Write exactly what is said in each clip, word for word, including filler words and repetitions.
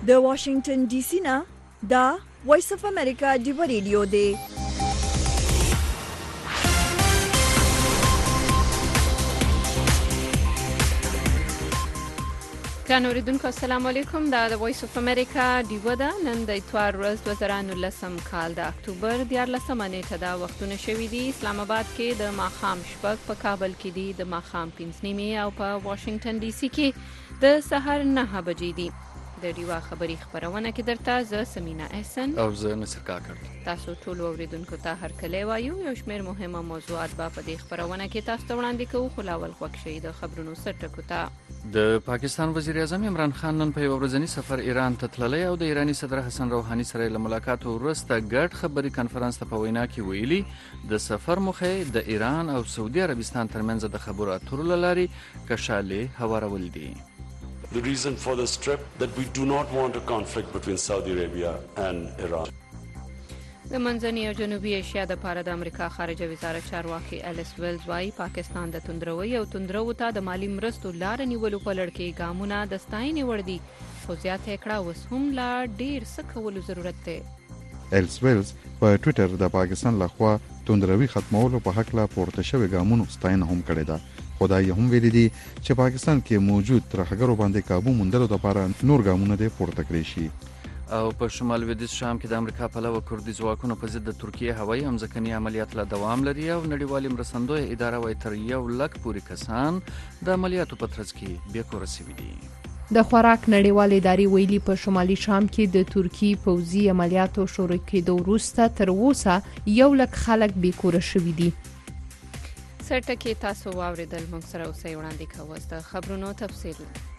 د واشنگټن ډي سي نه دا وایس اف امریکا دی ریډیو دی. ګران اوریدونکو السلام علیکم. دا د وایس اف امریکا دیو ده. نن د اتوار ورځ دوه زره نولسم کال د اکتوبر دیارلسمه نیټه دا وختونه شوي دي. اسلام آباد کې د ماښام شپږ، په کابل کې دي د ماښام پنځه نیمې او په واشنگټن ډي سي کې د سهار نهه بجې دي. د ډیوا خبری خبرونه کې درته زه سمینا احسن او زه نصر کاکړ. تاسو ټول اوریدونکو ته هر کله وایو یو شمېر مهمه موضوعات به په دې خبرونه کې تاسو ته وړاندې کوو. خو لاول خوښ شئ د خبرونو سرټکو ته. د پاکستان وزیر اعظم عمران خان نن په یو ورځنی سفر ایران ته تللی او د ایرانی صدر حسن روحاني سره له ملاقات وروسته ګډ خبري کانفرنس ته په وینا کې ویلي د سفر موخه د ایران او سعودي عربستان ترمنځ د خبرو اترو لارې کشالې هوارول دي. The reason for this trip that we do not want a conflict between Saudi Arabia and Iran. د منځنۍ او جنوبي ایشیا د پاره د امریکا خارجه وزارت چارواکي الیس ویلز وايي پاکستان د توندروي او توندرو ته د مالی مرستو لار نیولو په لړ کې ګامونه د ستاینې وړ دي. خو زیاته کړه اوس هم لا ډیر څه کولو ضرورت دی. الیس ویلز په ټوئیټر د پاکستان لخوا توندروي ختمولو په حق لا پورته شوی ګامونو ستاینه هم کړې ده. خدای هم ویلي دي چې پاکستان کې موجود ترهګرو باندې کابو موندلو لپاره نور ګامونه دې پورته کړی شي. او په شمال لویدیځ شام کې د امریکا پلوه کردي ځواکونو په ضد د ترکیه هوایي همځکني عملیات لا دوام لري او نړیوالې مرستندوی اداره وايي تر یو لک پورې کسان د عملیاتو په ترڅ کې بې کوره شوي دي. د خوراک نړیوال ادارې ویلي په شمالي شام کې د ترکی پوځي عملیاتو شروع کېدو وروسته تر اوسه یو لک خلک بې کوره شوي دي. سرټکي تاسو واوریدل. موږ سره اوسئ وړاندې کوو د خبرونو تفصیل.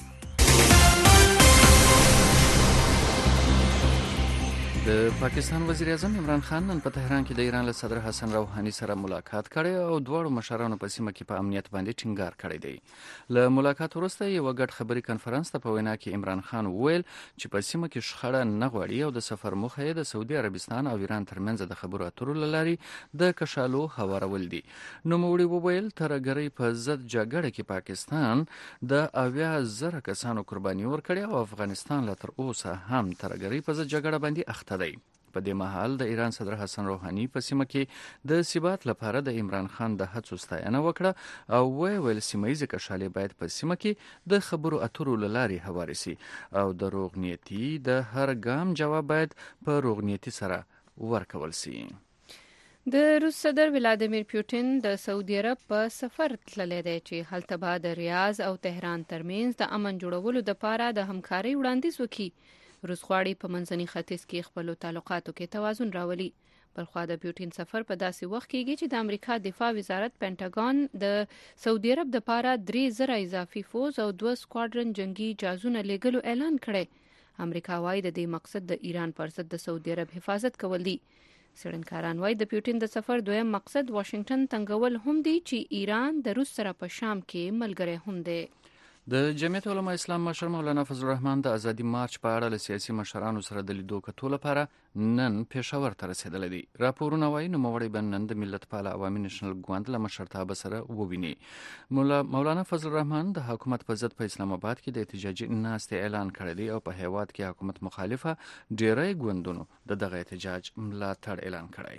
د پاکستان وزیر اعظم عمران خان نن په تهران کې د ایران له صدر حسن روحاني سره ملاقات کړی او دواړو مشرانو په سیمه کې په امنیت باندې ټینګار کړی دی. له ملاقات وروسته یو ګډ خبري کانفرنس ته په وینا کې عمران خان وویل چې په سیمه کې شخړه نه غواړي او د سفر موخه یې د سعودي عربستان او ایران ترمنځ د خبرو اترو لارې د کشالو هوارول دي. نوموړي وویل ترهګرۍ په ضد جګړه کې پاکستان د اویا زره کسانو قرباني ورکړې او افغانستان لا تر اوسه هم ترهګرۍ په ضد جګړه باندې اخته دی. په دې مهال د ایران صدر حسن روحاني په سیمه کې د ثبات لپاره د عمران خان د هڅو ستاینه وکړه او ویل سیمه ییزې کشالې باید په سیمه کې د خبرو اترو له لارې هوارې سي او د روغ نیتي د هر ګام جواب باید په روغ نیتي سره ورکول سي. د روس صدر ولادیمیر پوتین د سعودي عرب په سفر تللی دی چې هلته به د ریاض او تهران ترمنځ د امن جوړولو لپاره د همکارۍ وړاندیز وکړي. روس غواړي په منځني ختیځ کې خپل تعلقاتو کې توازن راولي. بلخوا د پوتین سفر په داسې وخت کې چې د امریکا دفاع وزارت پینټاګون د سعودي عرب د پاره درې زره اضافي فوز او دوه سکواډرن جنگي جهازونه لیږلو اعلان کړی. امریکا وايي د دې مقصد د ایران پر ضد د سعودي عرب حفاظت کول دي. څېړنکاران وايي د پوتین د سفر دویم مقصد واشنگټن تنګول هم دي چې ایران د روس سره په شام کې ملګری هم دی. د جمعیت علماء اسلام مشر مولانا فضل الرحمن د ازادي مارچ په اړه له سیاسي مشرانو سره د لیدو کتو لپاره نن پېښور ته رسېدلی دی. راپورونه وايي نوموړی به نن د ملت پاله عوامي نېشنل ګوند له مشرتابه سره وویني. مولانا فضل الرحمن د حکومت په ضد په اسلام آباد کې د احتجاجي ناستې اعلان کړی دی او په هیواد کې حکومت مخالفه ډیری ګوندونو د دغه احتجاج ملاتړ اعلان کړی.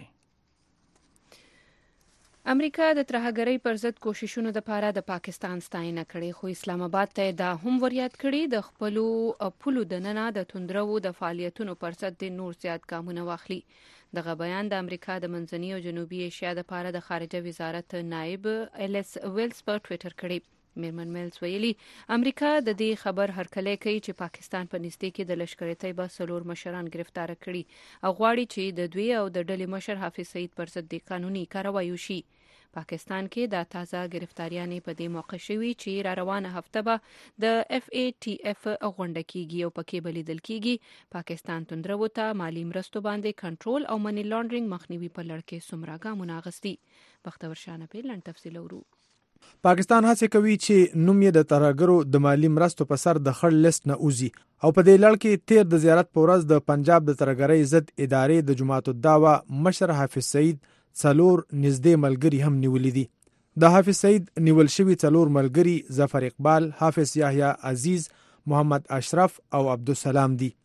امریکا د ترهګرۍ پر ضد کوششونو لپاره د پاکستان ستاینه کړې، خو اسلام آباد ته دا هم وریاد کړي د خپلو پولو دننه د توندرو د فعالیتونو پر ضد نور زیات ګامونه واخلي. دغه بیان د امریکا د منځنۍ او جنوبي ایشیا لپاره د خارجه وزارت نائب الیس ویلز په ټوئیټر کړی. میرمن ویلز ویلي امریکا د دې خبر هرکلی کوي چې پاکستان په نږدې کې د لشکرې طیبه څلور مشران گرفتار کړي او غواړي چې د دوی او د ډلې مشر حافظ سعید پر ضد قانوني کاروایی وشي. پاکستان کې دا تازه گرفتاریانې په دې موقع شوي چې را روانه هفته به د اف ای ټی اف غونډه کیږي او پکې به لیدل کیږي پاکستان توندرو ته مالی مرستو باندې کنټرول او منی لانډرینګ مخنیوي په لړ کې څومره ګامونه اخیستي. بختور شانه په لړ تفصیل ورو. پاکستان هڅه کوي چې نوم یې د ترهګرو د مالی مرستو په سر د خړ لیست نه اوزي او په دې لړ کې تیر د زیارت په ورځ د پنجاب د ترهګرۍ ضد ادارې د جماعت الدعوه مشر حافظ سعید څلور نږدې ملګري هم نیولې دي. د حافظ سعید نیول شوي څلور ملګري ظفر اقبال، حافظ یحیی عزیز، محمد اشرف او عبدالسلام دي.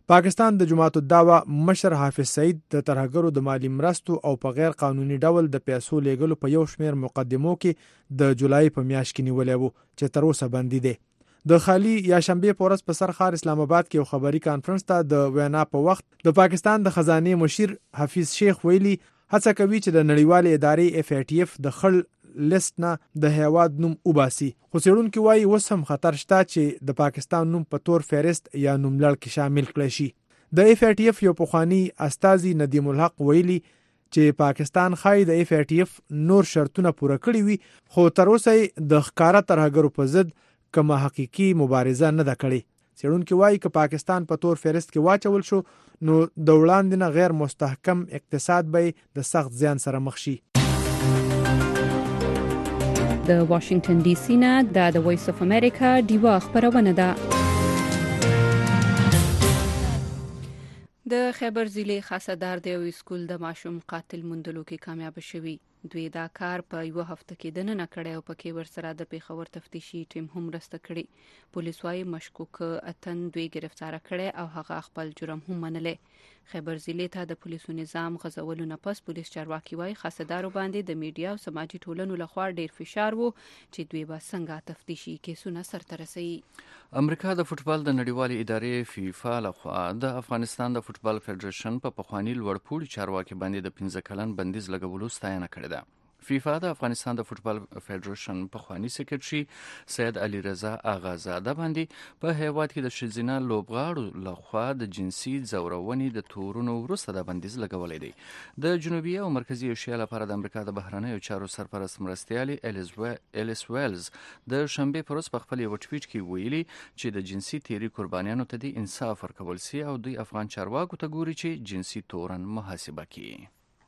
پاکستان د جماعت الدعوه مشر حافظ سعید د ترهګرو د مالی مرستو او په غیر قانوني ډول د پیسو لیږلو په یو شمېر مقدمو کې د جولای په میاشت کې نیولې وو چې تر اوسه بندي دي. د خالی یا شنبه په ورځ په سرخار اسلام آباد کې یو خبري کانفرنس ته د وینا په وخت د پاکستان د خزانه مشیر حفیظ شیخ ویلي هڅه کوي چې د نړیوال ادارې اف ای ټی اف د خل لیست نه د هیواد نوم وباسي. خو څېړونکي وایي اوس هم خطر شته چې د پاکستان نوم په تور فهرست یا نوملړ کې شامل کړي شي. د اف ای ټی اف یو پخوانی استاذي ندیم الحق ویلي چې پاکستان خای د اف ای ټی اف نور شرطونه پوره کړی وي خو تر اوسه د ښکارا ترهګرو په ضد کومه حقيقي مبارزه نه ده کړې. څېړونکي وایي چې پاکستان په تور فهرست کې واچول شو نو د وړاندې نه غیر مستحکم اقتصاد به د سخت زیان سره مخ شي. د واشنگټن ډي سي نه د وایس اف امریکا دیوا خبرونه ده. د خیبر ضلع خاصدار د یو سکول د ماشوم قاتل موندلو کې کامیاب شوی. دوی دا کار په یو هفته کې د نن کړه او پکې ورسره د پیښور تفتیشي ټیم هم رسته کړي. پولیس وايي مشکوک اتن دوی گرفتار کړي او هغه خپل جرم هم منلې. خیبر ضلع ته د پولیسو نظام غزولو نه پس پولیس چارواکي وايي خاصدارو باندې د میډیا او سماجی ټولنو لخوا ډیر فشار وو چې دوی به څنګه تفتیشي کیسونه سرته رسوي. امریکا د فوتبال د نړیوالې ادارې فیفا لخوا د افغانستان د فوتبال فدریشن په پخوانی لوړپوړي چارواکي باندې د پنځه کلن بندیز لګولو ستاینه کړې ده. فیفا د افغانستان د فوتبال فدریشن پخوانی سکرټري سید علي رضا آغازاده باندې په هیواد کې د ښځینه لوبغاړو لخوا د جنسي ځورونې د تورونو وروسته د بندیز لګولې دی. د جنوبي او مرکزی ایشیا لپاره د امریکا د بهرنیو چارو سرپرست مرستیالي الیس ویلز د شنبه پر ورځ په خپل یو ټویټ کې ویلي چې د جنسي تیری قربانیانو ته د انصاف ورکول سي او دوی افغان چارواکو ته ګوري چې جنسي تورن محاسبه کړي.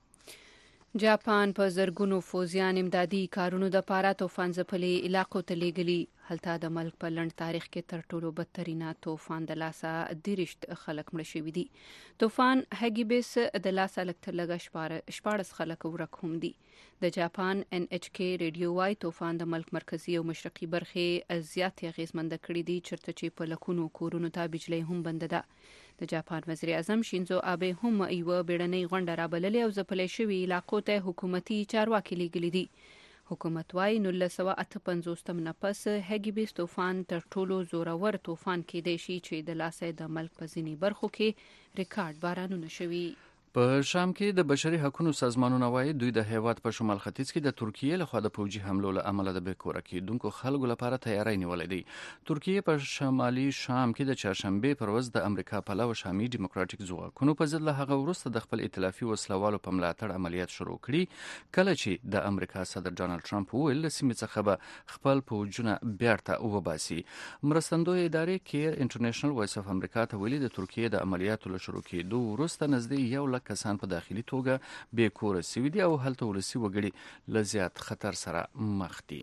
جاپان په زرګونو فوزیان امدادي کارونو د پاره طوفان ځپلي علاقو ته لیږلي. هلته د ملک په لنډ تاریخ کې تر ټولو بدترینه طوفان د لاسه دیرشت خلک مړه شوي دي. طوفان هګیبس د لاسه لږ تر لږه شپاړس خلک ورک هم دي. د جاپان ان ایچ کې ریډیو وايي طوفان د ملک مرکزی او مشرقي برخې زیات اغیزمنده کړي دي چیرته چې په لکونو کورونو ته بجلی هم بنده ده. د جاپان وزیر اعظم شینزو آبه هم یو بیړنۍ غونډه رابللې او ځپلې شوي علاقو ته حکومتي چارواکي لیږلي دي. حکومت وايي نولس سوه اته پنځوس نه پس هګیبس طوفان تر ټولو زورور طوفان کېدای شي چې د لاسه د ملک په ځینې برخو کې ریکارډ بارانونه شوي. په شام کې د بشري حقوقو سازمانونه وايي دوی د هیواد په شمال ختیځ کې د ترکیه له خوا د پوجي حملو له امله د بیکوره کېدونکو خلکو لپاره تیاری نیولې دي. ترکیه په شمالي شام کې د چهارشنبه پر ورځ د امریکا پلوه شامي ډیموکراټیک ځواکونو په ضد له هغه وروسته د خپل ائتلافي وسلوالو په ملاتړ عملیات شروع کړي کله چې د امریکا صدر ډانلډ ټرمپ ویل سیمې څخه به خپل پوجونه بیرته وباسي. مرستندوی ادارې کیر انټرنیشنل وایس اف امریکا ته ویلي د ترکیه د عملیاتو له شروع کېدو وروسته نږدې یو لک کسان په داخلي توګه بې کوره سوي دي او هلته ولسي وګړي له زیات خطر سره مخ دي.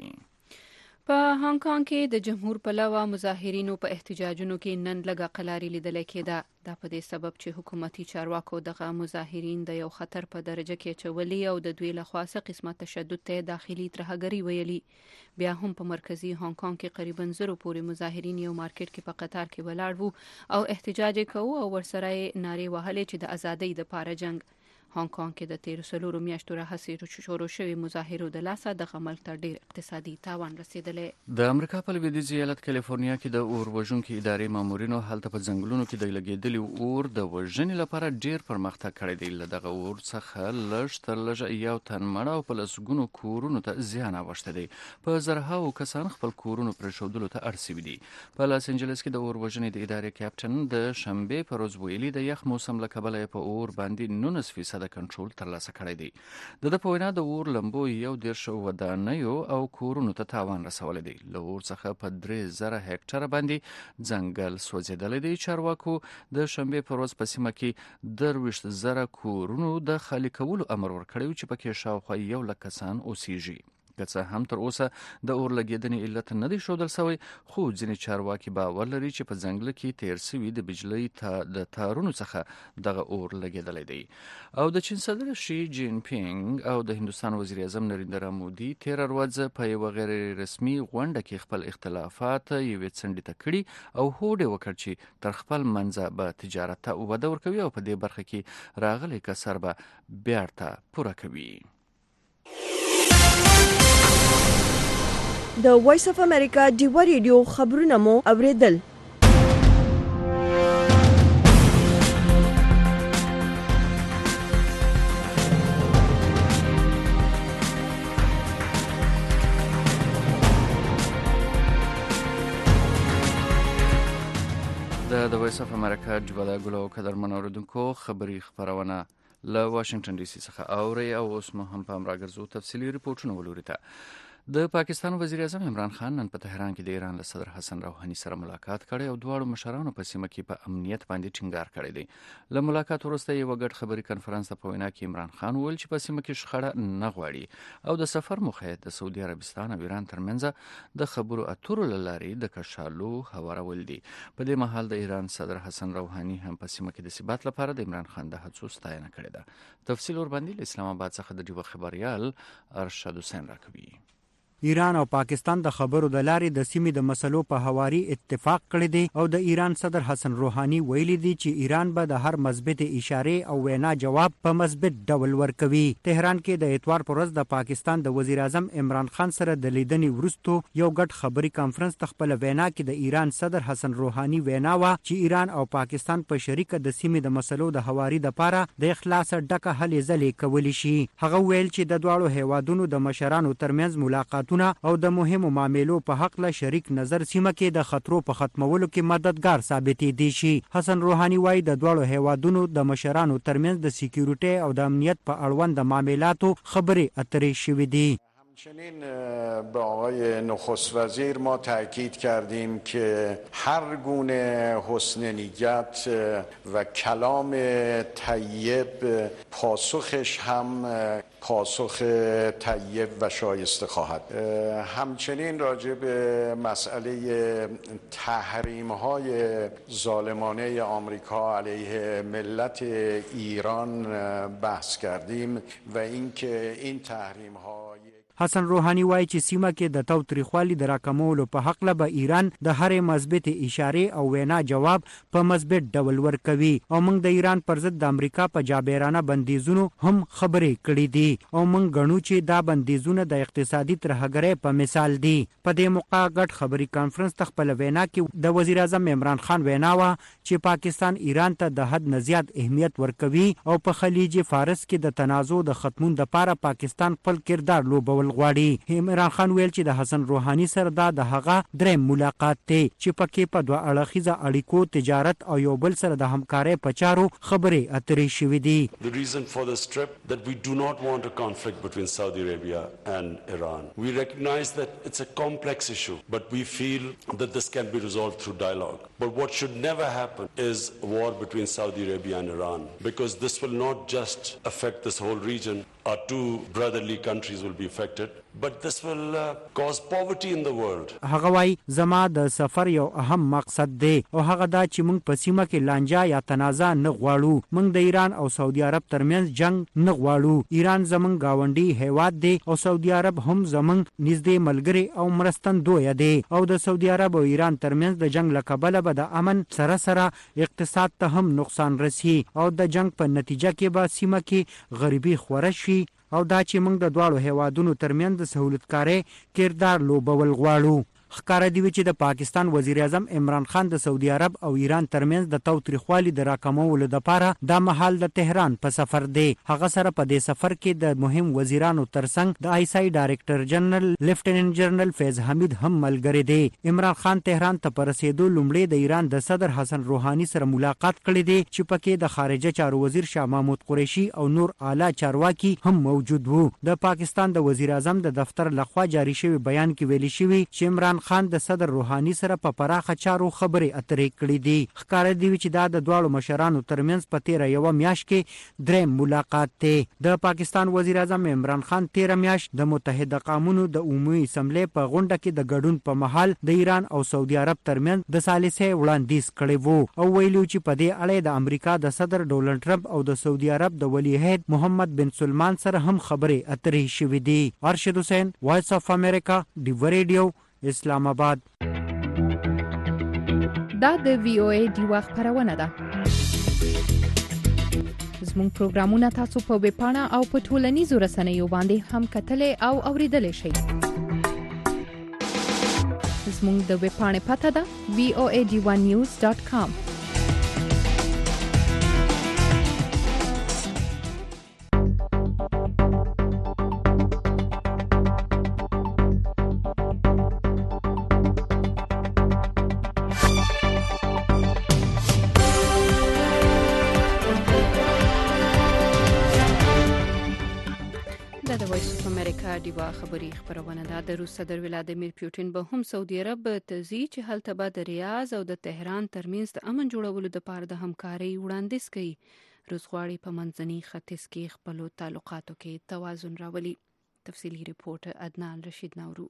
په هانګ کانګ کې د جمهور پلوه مظاهرینو په احتجاجونو کې نن لږه قلاري لیدل کېده. دا په دې سبب چې حکومتي چارواکو دغه مظاهرین د یو خطر په درجه کې چولي او د دوی له خوا څه قسمه تشدد ته داخلي ترهګري ویلي. بیا هم په مرکزی هانګ کانګ کې قریبا زرو پورې مظاهرین یو مارکیټ کې په قطار کې ولاړ وو او احتجاج کوي او ورسره نارې وهلې چې د ازادۍ د پاره جنگ. هانګ کانګ کې د تیر سلورو میاشتو راهیسې شروع شوی مظاهرو د لاسه د ملک ته ډیر اقتصادي تاوان رسیدلی. د امریکا په لویدیځ ایالت کالیفورنیا کې د اور وژونکو ادارې مامورینو هلته په ځنګلونو کې د لګیدلي اور د وژنې لپاره ډیر پرمختګ کړی دی. له دغه اور څخه لږ تر لږه یو تن مړه او په لسګونو کورونو ته زیان اوښتی دی. په زرهاو کسان خپل کورونو پرېښودلو ته اړ سوي دي. په لاس انجلس کې د اور وژنې د ادارې کاپټن د شنبې په ورځ ویلي د یخ موسم له کبله په اور باندې نولس فیصد د کنټرول ترلاسه کړی دی. د د په وینا د اور لمبو یو دېرش ودانیو او کورونو ته تاوان رسولی دی. له اور څخه په درې زره هکټره باندې ځنګل سوځېدلی دی. چارواکو د شنبې په ورځ په سیمه کې درویشت زره کورونو د خالي کولو امر ورکړی چې پکې شاوخوا یو لک کسان اوسیږي. که څه هم تر اوسه د اور لګیدنې علت نه دی ښودل شوی، خو ځینې چارواکي باور لري چې په ځنګل کې تیر شوي د بجلی تا د تارونو څخه دغه اور لګیدلی دی. او د چین صدر شي جین پینګ او د هندوستان وزیر اعظم نریندرا مودي تیر ورځ په یو غیر رسمي غونډه کې خپل اختلافات یوې څنډې ته کړي او هوډ وکړ چې تر خپل منځه به تجارت ته وده ورکوي او په دې برخه کې راغلی کسر به بیرته پوره کوي. د وایس اف امریکا ډیوا ریډیو خبرونه مو اوریدل. د وایس اف امریکا ډیوا ګلو قدرمن اوریدونکو خبری خبرونه له واشنگټن ډي سي څخه اوري او اوس مو هم په امراګرزو تفصیلي ریپورتونه ولوري ته. د پاکستان وزیر اعظم عمران خان نن په تهران کې د ایران له صدر حسن روحاني سره ملاقات کړی او دواړو مشرانو په سیمه کې په امنیت باندې ټینګار کړی دی. له ملاقات وروسته یو غټ خبري کنفرانس په وینا کې عمران خان وویل چې په سیمه کې شخړه نه غواړي او د سفر موخه د سعودي عربستان او ایران ترمنځ د خبرو اترو لارې د کشالو هوارول دي. په دې مهال د ایران صدر حسن روحاني هم په سیمه کې د ثبات لپاره د عمران خان د هڅو ستاینه کړې ده. تفصیل ور باندې له اسلام آباد څخه د ډیو خبريال ارشد حسین راکوي. ایران او پاکستان د خبرو د لارې د سیمې د مسلو په هواري اتفاق کړی دی او د ایران صدر حسن روحاني ویلي دی چې ایران به د هر مثبت اشاره او وینا جواب په مثبت ډول ورکوي. تهران کې د اتوار پر ورځ د پاکستان د وزیر اعظم عمران خان سره د لیدنې وروسته یو غټ خبري کانفرنس تخپل وینا کې د ایران صدر حسن روحاني وینا وا چې ایران او پاکستان په شریکه د سیمې د مسلو د هواري د لپاره د اخلاص ډکه هلې ځلې کولی شي. هغه ویل چې د دواړو هیوادونو د مشرانو ترمنځ ملاقات او د مهمو معاملو په حق له شریک نظر سیمه کې د خطرو په ختمولو کې مددگار ثابتې دي شي. حسن روحاني وايي د دوړو هیوادونو د مشرانو ترمنځ د سکیورټي او د امنیت په اړوند معاملاتو خبرې اترې شوې دي. همچنین به آقای نخست وزیر ما تاکید کردیم که هر گونه حسن نیت و کلام طیب پاسخش هم پاسخ طیب و شایسته خواهد. همچنین راجع به مسئله تحریم‌های ظالمانه آمریکا علیه ملت ایران بحث کردیم و اینکه این تحریم‌های حسن روحاني وایي چې سیمه کې د تاوتریخوالي د راکمولو په حق له به ایران د هرې مثبت اشاره او وینا جواب په مثبت ډول ورکوي او موږ د ایران پر ضد د امریکا په جابرانه بندیزونو هم خبرې کړې دي او موږ غنو چې دا بندیزونه د اقتصادي ترهګرۍ په مثال دي. په دې موقع غټ خبري کانفرنس تخپل وینا کې د وزیر اعظم عمران خان وینا وا چې پاکستان ایران ته د حد نه زیات اهمیت ورکوي او په خلیج فارس کې د تنازع د ختمون لپاره پاکستان خپل کردار لوبول غواړي. عمران خان ویل چې د حسن روحاني سره دا د هغه دریم ملاقات دی چې پکې په دوه اړخیزه اړیکو تجارت او یو بل سره د همکارۍ په چارو خبرې اترې شوې دي. The reason for this trip that we do not want a conflict between Saudi Arabia and Iran. We recognize that it's a complex issue, but we feel that this can be resolved through dialogue. But what should never happen is a war between Saudi Arabia and Iran, because this will not just affect this whole region. Our two brotherly countries will be affected, but this will uh, cause poverty in the world. هغه وايي زما د سفر یو اهم مقصد دی او هغه دا چې موږ په سیمه کې لانجه یا تنازع نه غواړو. موږ د ایران او سعودي عرب ترمنځ جنگ نه غواړو. ایران زموږ گاونډي هیواد دی او سعودي عرب هم زموږ نږدې ملګری او مرستندوی دی او د سعودي عرب او ایران ترمنځ د جنگ لکبله به د امن سره سره اقتصاد ته هم نقصان رسي او د جنگ په نتیجه کې به سیمه کې غریبي خوره شي او دا چې موږ د دواړو هیوادونو ترمنځ د سہولتکارۍ کردار لوبول غواړو. ښکاره دی چې د پاکستان وزیر اعظم عمران خان د سعودي عرب او ایران ترمنځ د تاوتریخوالي د راکمولو لپاره د مهال د تهران په سفر دی. هغه سره په دې سفر کې د مهم وزیرانو ترڅنګ د آی اس آی ډایریکټر جنرال لیفټیننټ جنرال فیض حمید هم ملګری دی. عمران خان تهران ته پر رسیدو لومړی د ایران د صدر حسن روحاني سره ملاقات کړی دی چې پکې د خارجه چارو وزیر شاه محمود قریشي او نور اعلی چارواکي هم موجود وو. د پاکستان د وزیر اعظم د دفتر لخوا جاری شوی بیان کې ویلي شوی چې عمران عمران خان د صدر روحاني سره په پراخه چارو خبرې اترې کړې دي. ښکاره دی چې دا د دواړو مشرانو ترمنځ په تیره یوه میاشت کې دریم ملاقات دی. د پاکستان وزیر اعظم عمران خان تیره میاشت د متحده قومونو د عمومي اسمبلی په غونډه کې د ګډون په مهال د ایران او سعودي عرب ترمنځ د ثالثي وړاندیز کړی وو او ویلو چې په دې اړه د امریکا د صدر ډونالد ټرمپ او د سعودي عرب د ولی عہد محمد بن سلمان سره هم خبرې اترې شوې دي. ارشد حسین، وایس اف امریکا، ډیو ریډیو، اسلام آباد. دا د وی او ای ډیوا خبرونه ده. زموږ پروګرامونه تاسو په ویب پاڼه او په ټولنیزو رسنیو باندې هم کتلای او اوریدلای شئ. زموږ د ویب پاڼې پته ده وی او ای ډی ون نیوز ډاټ کام. ډیوا خبری خبرونه ده. د روس صدر ولادیمیر پوتین به هم سعودي عرب ته ځي چې هلته به د ریاض او د تهران ترمنځ د امن جوړولو لپاره د همکارۍ وړاندیز کوي. روس غواړي په منځني ختیځ کې خپل تعلقاتو کې توازن راولي. تفصیلی ریپورت عدنان رشید نورو.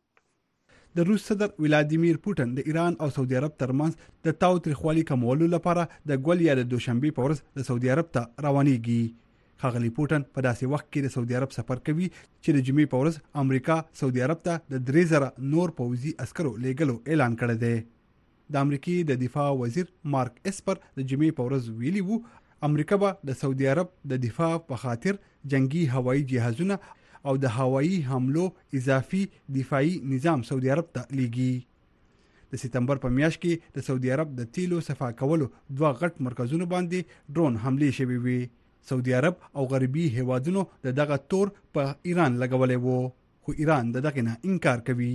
د روس صدر ولادیمیر پوتین د ایران او سعودي عرب ترمنځ د تاوتریخوالي کمولو لپاره د ګول یا د دوشنبه په ورځ د سعودي عرب ته روانيږي. ښاغلی پوتین په داسې وخت کې د سعودي عرب سفر کوي چې د جمعې په ورځ امریکا سعودي عرب ته د درې زره نور پوځي عسکرو لیږلو اعلان کړی دی. د امریکای د دفاع وزیر مارک اسپر د جمعې په ورځ ویلي وو امریکا به د سعودي عرب د دفاع په خاطر جنگي هوایي جهازونه او د هوایي حملو اضافي دفاعي نظام سعودي عرب ته لیږي. د سپتمبر په میاشت کې د سعودي عرب د تیلو صفا کولو دوه غټ مرکزونو باندې ډرون حملې شوې وي. سعودي عرب او غربي هیوادونو د دغه تور په ایران لګولې وو خو ایران د دغه نه انکار کوي.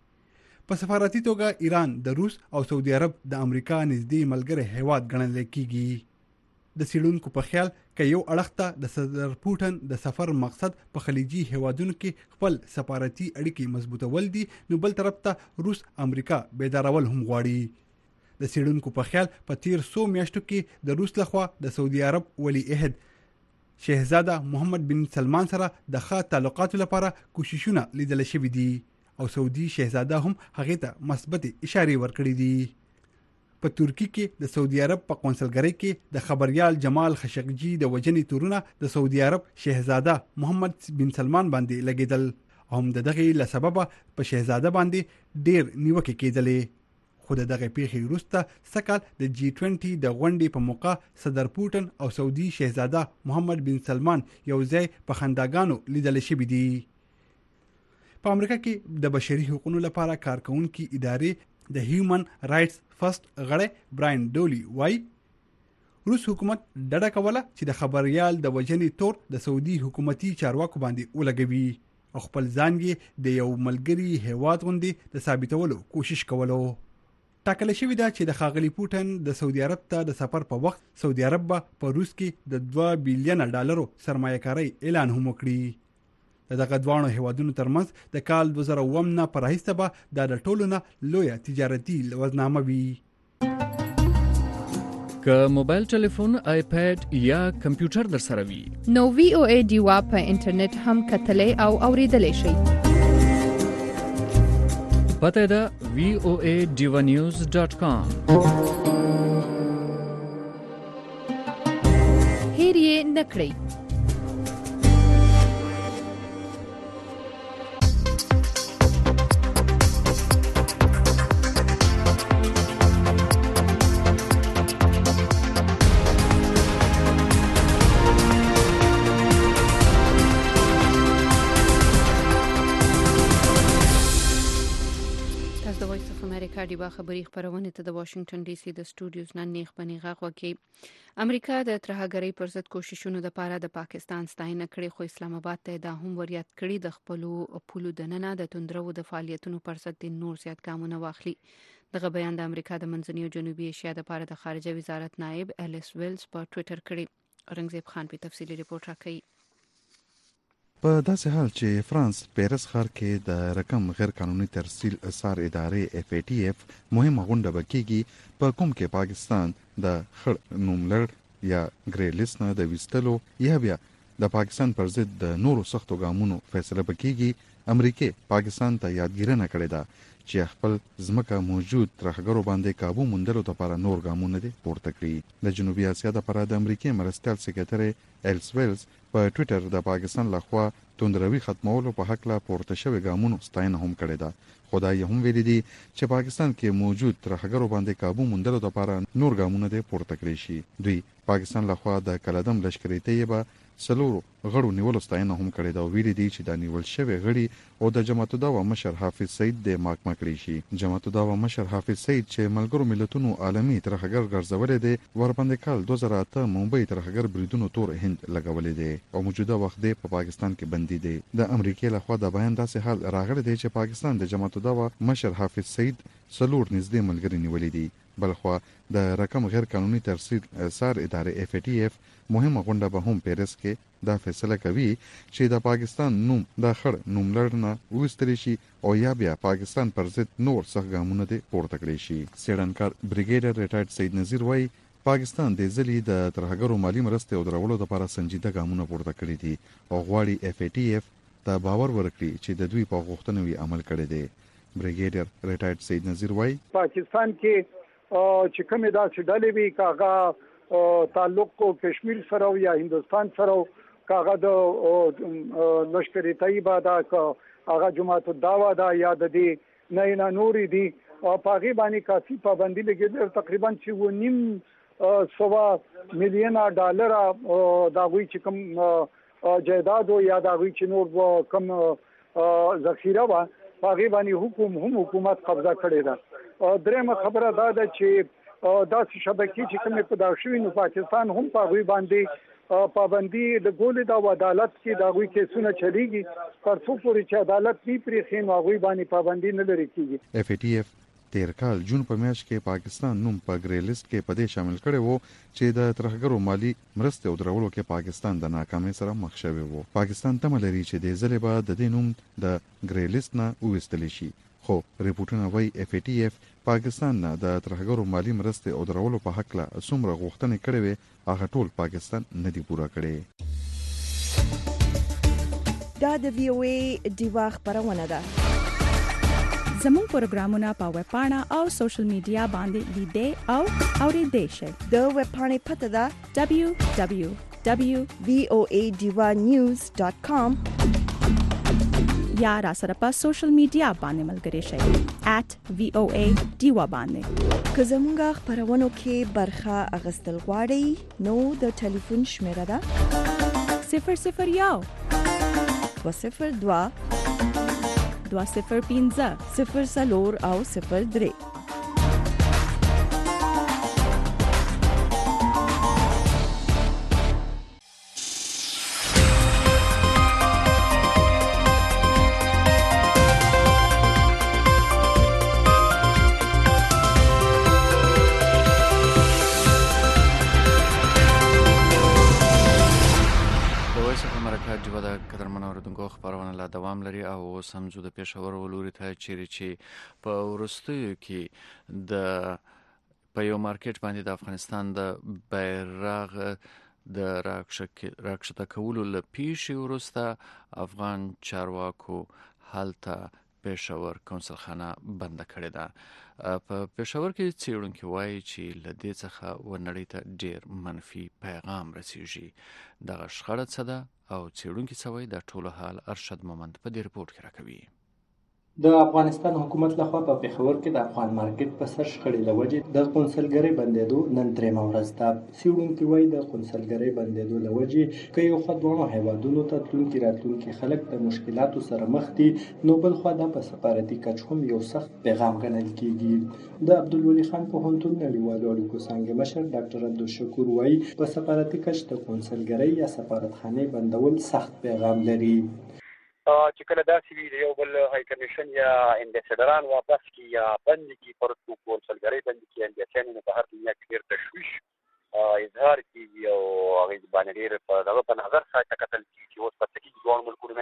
په سفارتي توګه ایران د روس او سعودي عرب د امریکا نږدې ملګری هیواد ګڼل کیږي. د سیډونکو په خیال کې یو اړخ ته د صدر پوتین د سفر مقصد په خلیجي هیوادونو کې خپل سفارتي اړیکې مضبوطول دي نو بل طرف ته روس امریکا بیدارول هم غواړي. د سیډونکو په خیال په تیر څو میاشتو کې د روس لخوا د سعودي عرب ولی عہد شهزاده محمد بن سلمان سره د ښه تعلقاتو لپاره کوششونه لیدل شوي دي او سعودي شهزاده هم هغه ته مثبت اشاره ورکړې دي. په ترکی کې د سعودي عرب په قونسلګرۍ کې د خبريال جمال خشقجي د وجنې تورونه د سعودي عرب شهزاده محمد بن سلمان باندې لګیدل هم د دغه له سببه په شهزاده باندې ډیر نیوکه کېدلې. خو دغه پیښې وروسته سکهال د جی بیس د غونډې په موقع صدر پوتین او سعودي شهزاده محمد بن سلمان یو ځای په خنداګانو لیدل شوي دي. په امریکا کې د بشري حقوقو لپاره کارکونکو ادارې د هیومن رائټس فرست غړی براین ډولی وای روس حکومت ډډه کوله چې د خبريال د وجنې تور د سعودي حکومتي چارواکو باندې ولګوي او خپل ځان یې د یو ملګری هیواد غوندې د ثابتولو کوشش کولو. ټاکل شوی دا چې د ښاغلي پوتین د سعودي عرب ته د سفر په وخت سعودي عرب په روس کې د دوه بلین ډالرو سرمایه‌کاري اعلان هم وکړي. دغه دوه هیوادونو ترمنځ د کال دوه زره اووه نه پر راهیسته به د ټولو نه لویه تجارتي لوزنامه وي. که موبایل ټلیفون، آیپاد یا کمپیوټر در سره وي نو وی او ای ډیوا په انټرنیټ هم کتلای او اوریدلای شئ. پته ده وی او ای ډیوا نیوز ډاټ کام. هیر یې نکړئ. ډیوا خبری خبرونه ته د واشنگټن ډي سي د سټوډیوز نن نیغ پنیغه غوکي. امریکا د ترهګرۍ پر ضد کوششونو لپاره د پاکستان ستاینه کړې خو اسلام آباد ته دا هم وریاد کړی د خپل پولو د ننه د توندرو د فعالیتونو پر ضد نور زیات ګامونه واخلي. دغه بیان د امریکا د منځنۍ او جنوبي ایشیا لپاره د خارجه وزارت نائب الیس ویلز په ټوئیټر کړی. رنگزیب خان په تفصیلی ریپورت راکړي. په داسې حال چې فرانس پیرس ښار کې د رقم غیر قانوني ترسیل اثار ادارې اف ای ټي اف مهمه غونډه وکړي په کوم کې پاکستان د خړ نوملړ یا ګری لیست نه د ویستلو یا بیا د پاکستان پر ضد د نورو سختو ګامونو فیصله وکړي. امریکا پاکستان ته یادګیرنه کړې ده چې خپل ځمکه موجود ترهګرو باندې قابو موندلو لپاره نور ګامونه دي پورته کړي. د جنوبي اسیا د لپاره د امریکای مرستیال سکرټری ایلس ویلز په ټوئیټر د پاکستان لخوا توندروي ختمولو په حق لا پورته شوی ګامونو ستاینه هم کړې ده. خدای هم ویلي دي چې پاکستان کې موجود ترهګرو باندې قابو موندلو لپاره نور ګامونه دي پورته کړی شي. دوی پاکستان لخوا د کلدم لشکري طیبه سلورو غړو نیولو ستاینه هم کړې ده او ویلي دي چې دا نیول شوی غړي او د جماعت الدعوه مشر حافظ سعید د محاکمه کړی شي. جماعت الدعوه مشر حافظ سعید چې ملګرو ملتونو عالمي ترهګر ګرځولې دي ورباندې کال دوه زره اته ممبئی ترهګر بریدونو تور هند لګولې دي او موجوده وخت دی په پاکستان کې بندي دي. د امریکای لخوا د بیان داسې حال راغلی دی چې پاکستان د جماعت الدعوه مشر حافظ سعید سلور نږدې ملګری نیولې دي. بلخوا د رقم غیر قانوني ترسیل اثار ادارې اف ای ټي اف مهمه غونډه به هم پیرس کې دا فیصله کوي چې د پاکستان نوم د خړ نوملړ نه وستل شي او یا بیا پاکستان پر ضد نور سخت ګامونه دي پورته کړی شي. سیډنکار بریګیډر ریټایرډ سید نذیر وایي پاکستان د ځلې د ترهګرو مالی مرستې او درولو لپاره سنجیده ګامونه پورته کړی دي او غواړي اف ای ټي اف ته باور ورکړي چې د دوی په غوښتنو عمل کړی دی. بریګیډر ریټایرډ سید نذیر وایي پاکستان کې چې کومه داسې ډلې وي کاغه تعلق کو کشمیر سره یا هندستان سره کاغه د لشکري طیبه دا هغه جماعت الدعوه دا یا د دې نه نه نوري دي او پاغي باندې کافي پابندي لګیدل تقریبا چې و نیم سوا میلیون ډالر دا وی چې کوم جایداد یا دا وی چې نور کم ذخیره وا پاغي باندې حکومت هم حکومت قبضه کړی ده. درېمه خبره دا ده چې داسې شبکې چې کومې پیدا شوي نو پاکستان هم په هغوی باندې پابندي د ګولې د عدالت کې د هغوی کیسونه چلیږي تر څو پورې چې عدالت نه پرېښي نو هغوی باندې پابندي نه لري کېږي. اف ای ټي اف تیر کال جون په میاشت کې پاکستان نوم په ګری لیست کې په دې شامل کړی وو چې د ترهګرو مالی مرستې او درولو کې پاکستان د ناکامۍ سره مخ شوی وو. پاکستان تمه لري چې د ځلې به د دې نوم د ګری لیست نه وویستل شي خو ریپورتونه وایي اف ای ټي اف پاکستان نه د ترهګرو مالی مرستې او درولو په حق لا څومره غوښتنې کړې وي هغه ټول پاکستان نه دی پوره کړی. دا د وی او ای ډیوا خبرونه ده. زموږ پروګرامونه په ویب پاڼه او سوشل میډیا باندې لیدئ او اوریدئ شئ. د ویب پاڼې پته ده دبلیو دبلیو دبلیو ډاٹ وی او ای ډیوا نیوز ډاٹ کام یا را سره په سوشل میډیا باندې ملګری شئ ایٹ وی او ای ډیوا باندې. که زموږ خبرونو کې برخه اغستل غواړئ نو د ټلیفون شمیره ده صفر صفر یو دوه صفر دوه دوه صفر پنځه صفر څلور او صفر درې. خبرونه لا دوام لري او اوس هم زو د پېښور ولوري ته چیرې چې په ورستیو کې د په یو مارکیټ باندې د افغانستان د بیرغ د راکښته کولو له پیښې وروسته افغان چارواکو هلته پېښور کونسلخانه بنده کړې ده. په پېښور کې څېړونکي وایي چې له دې څخه ورنړۍ ته ډېر منفي پیغام رسیږي. دغه شخړه څه ده او څېړونکي څه وایي؟ دا ټولو حال ارشد مومند په دې رپورټ کې راکوي. د افغانستان حکومت لخوا په پېښور کې د افغان مارکیټ په سر شخړې له وجې د قونسلګرۍ بندېدو نن درېیمه ورځ ده. څېړونکي وایي د قونسلګرۍ بندېدو له وجې که یو خوا دواړو هېوادونو ته تلونکي راتلونکي خلک د مشکلاتو سره مخ دي نو بل خوا دا په سفارتي کچ هم یو سخت پیغام ګڼل کېږي. د عبدالولي خان پوهنتون نړیوالو اړیکو څانګې مشر ډاکټر عبدالشکور وایي په سفارتي کچ د قونسلګرۍ یا سفارتخانې بندول سخت پیغام لري. چې کله داسې وي د یو بل های کمیشن یا امبیسډران واپس کی یا بند کی پر کونسلګرۍ بند کی امبیسیانو په هر دنیا کې ډېر تشویش اظهار کیږي او هغه باندې ډېر په دغه په نظر ساتل کتل کیږي چې اوس په تکي ځوان ملکونو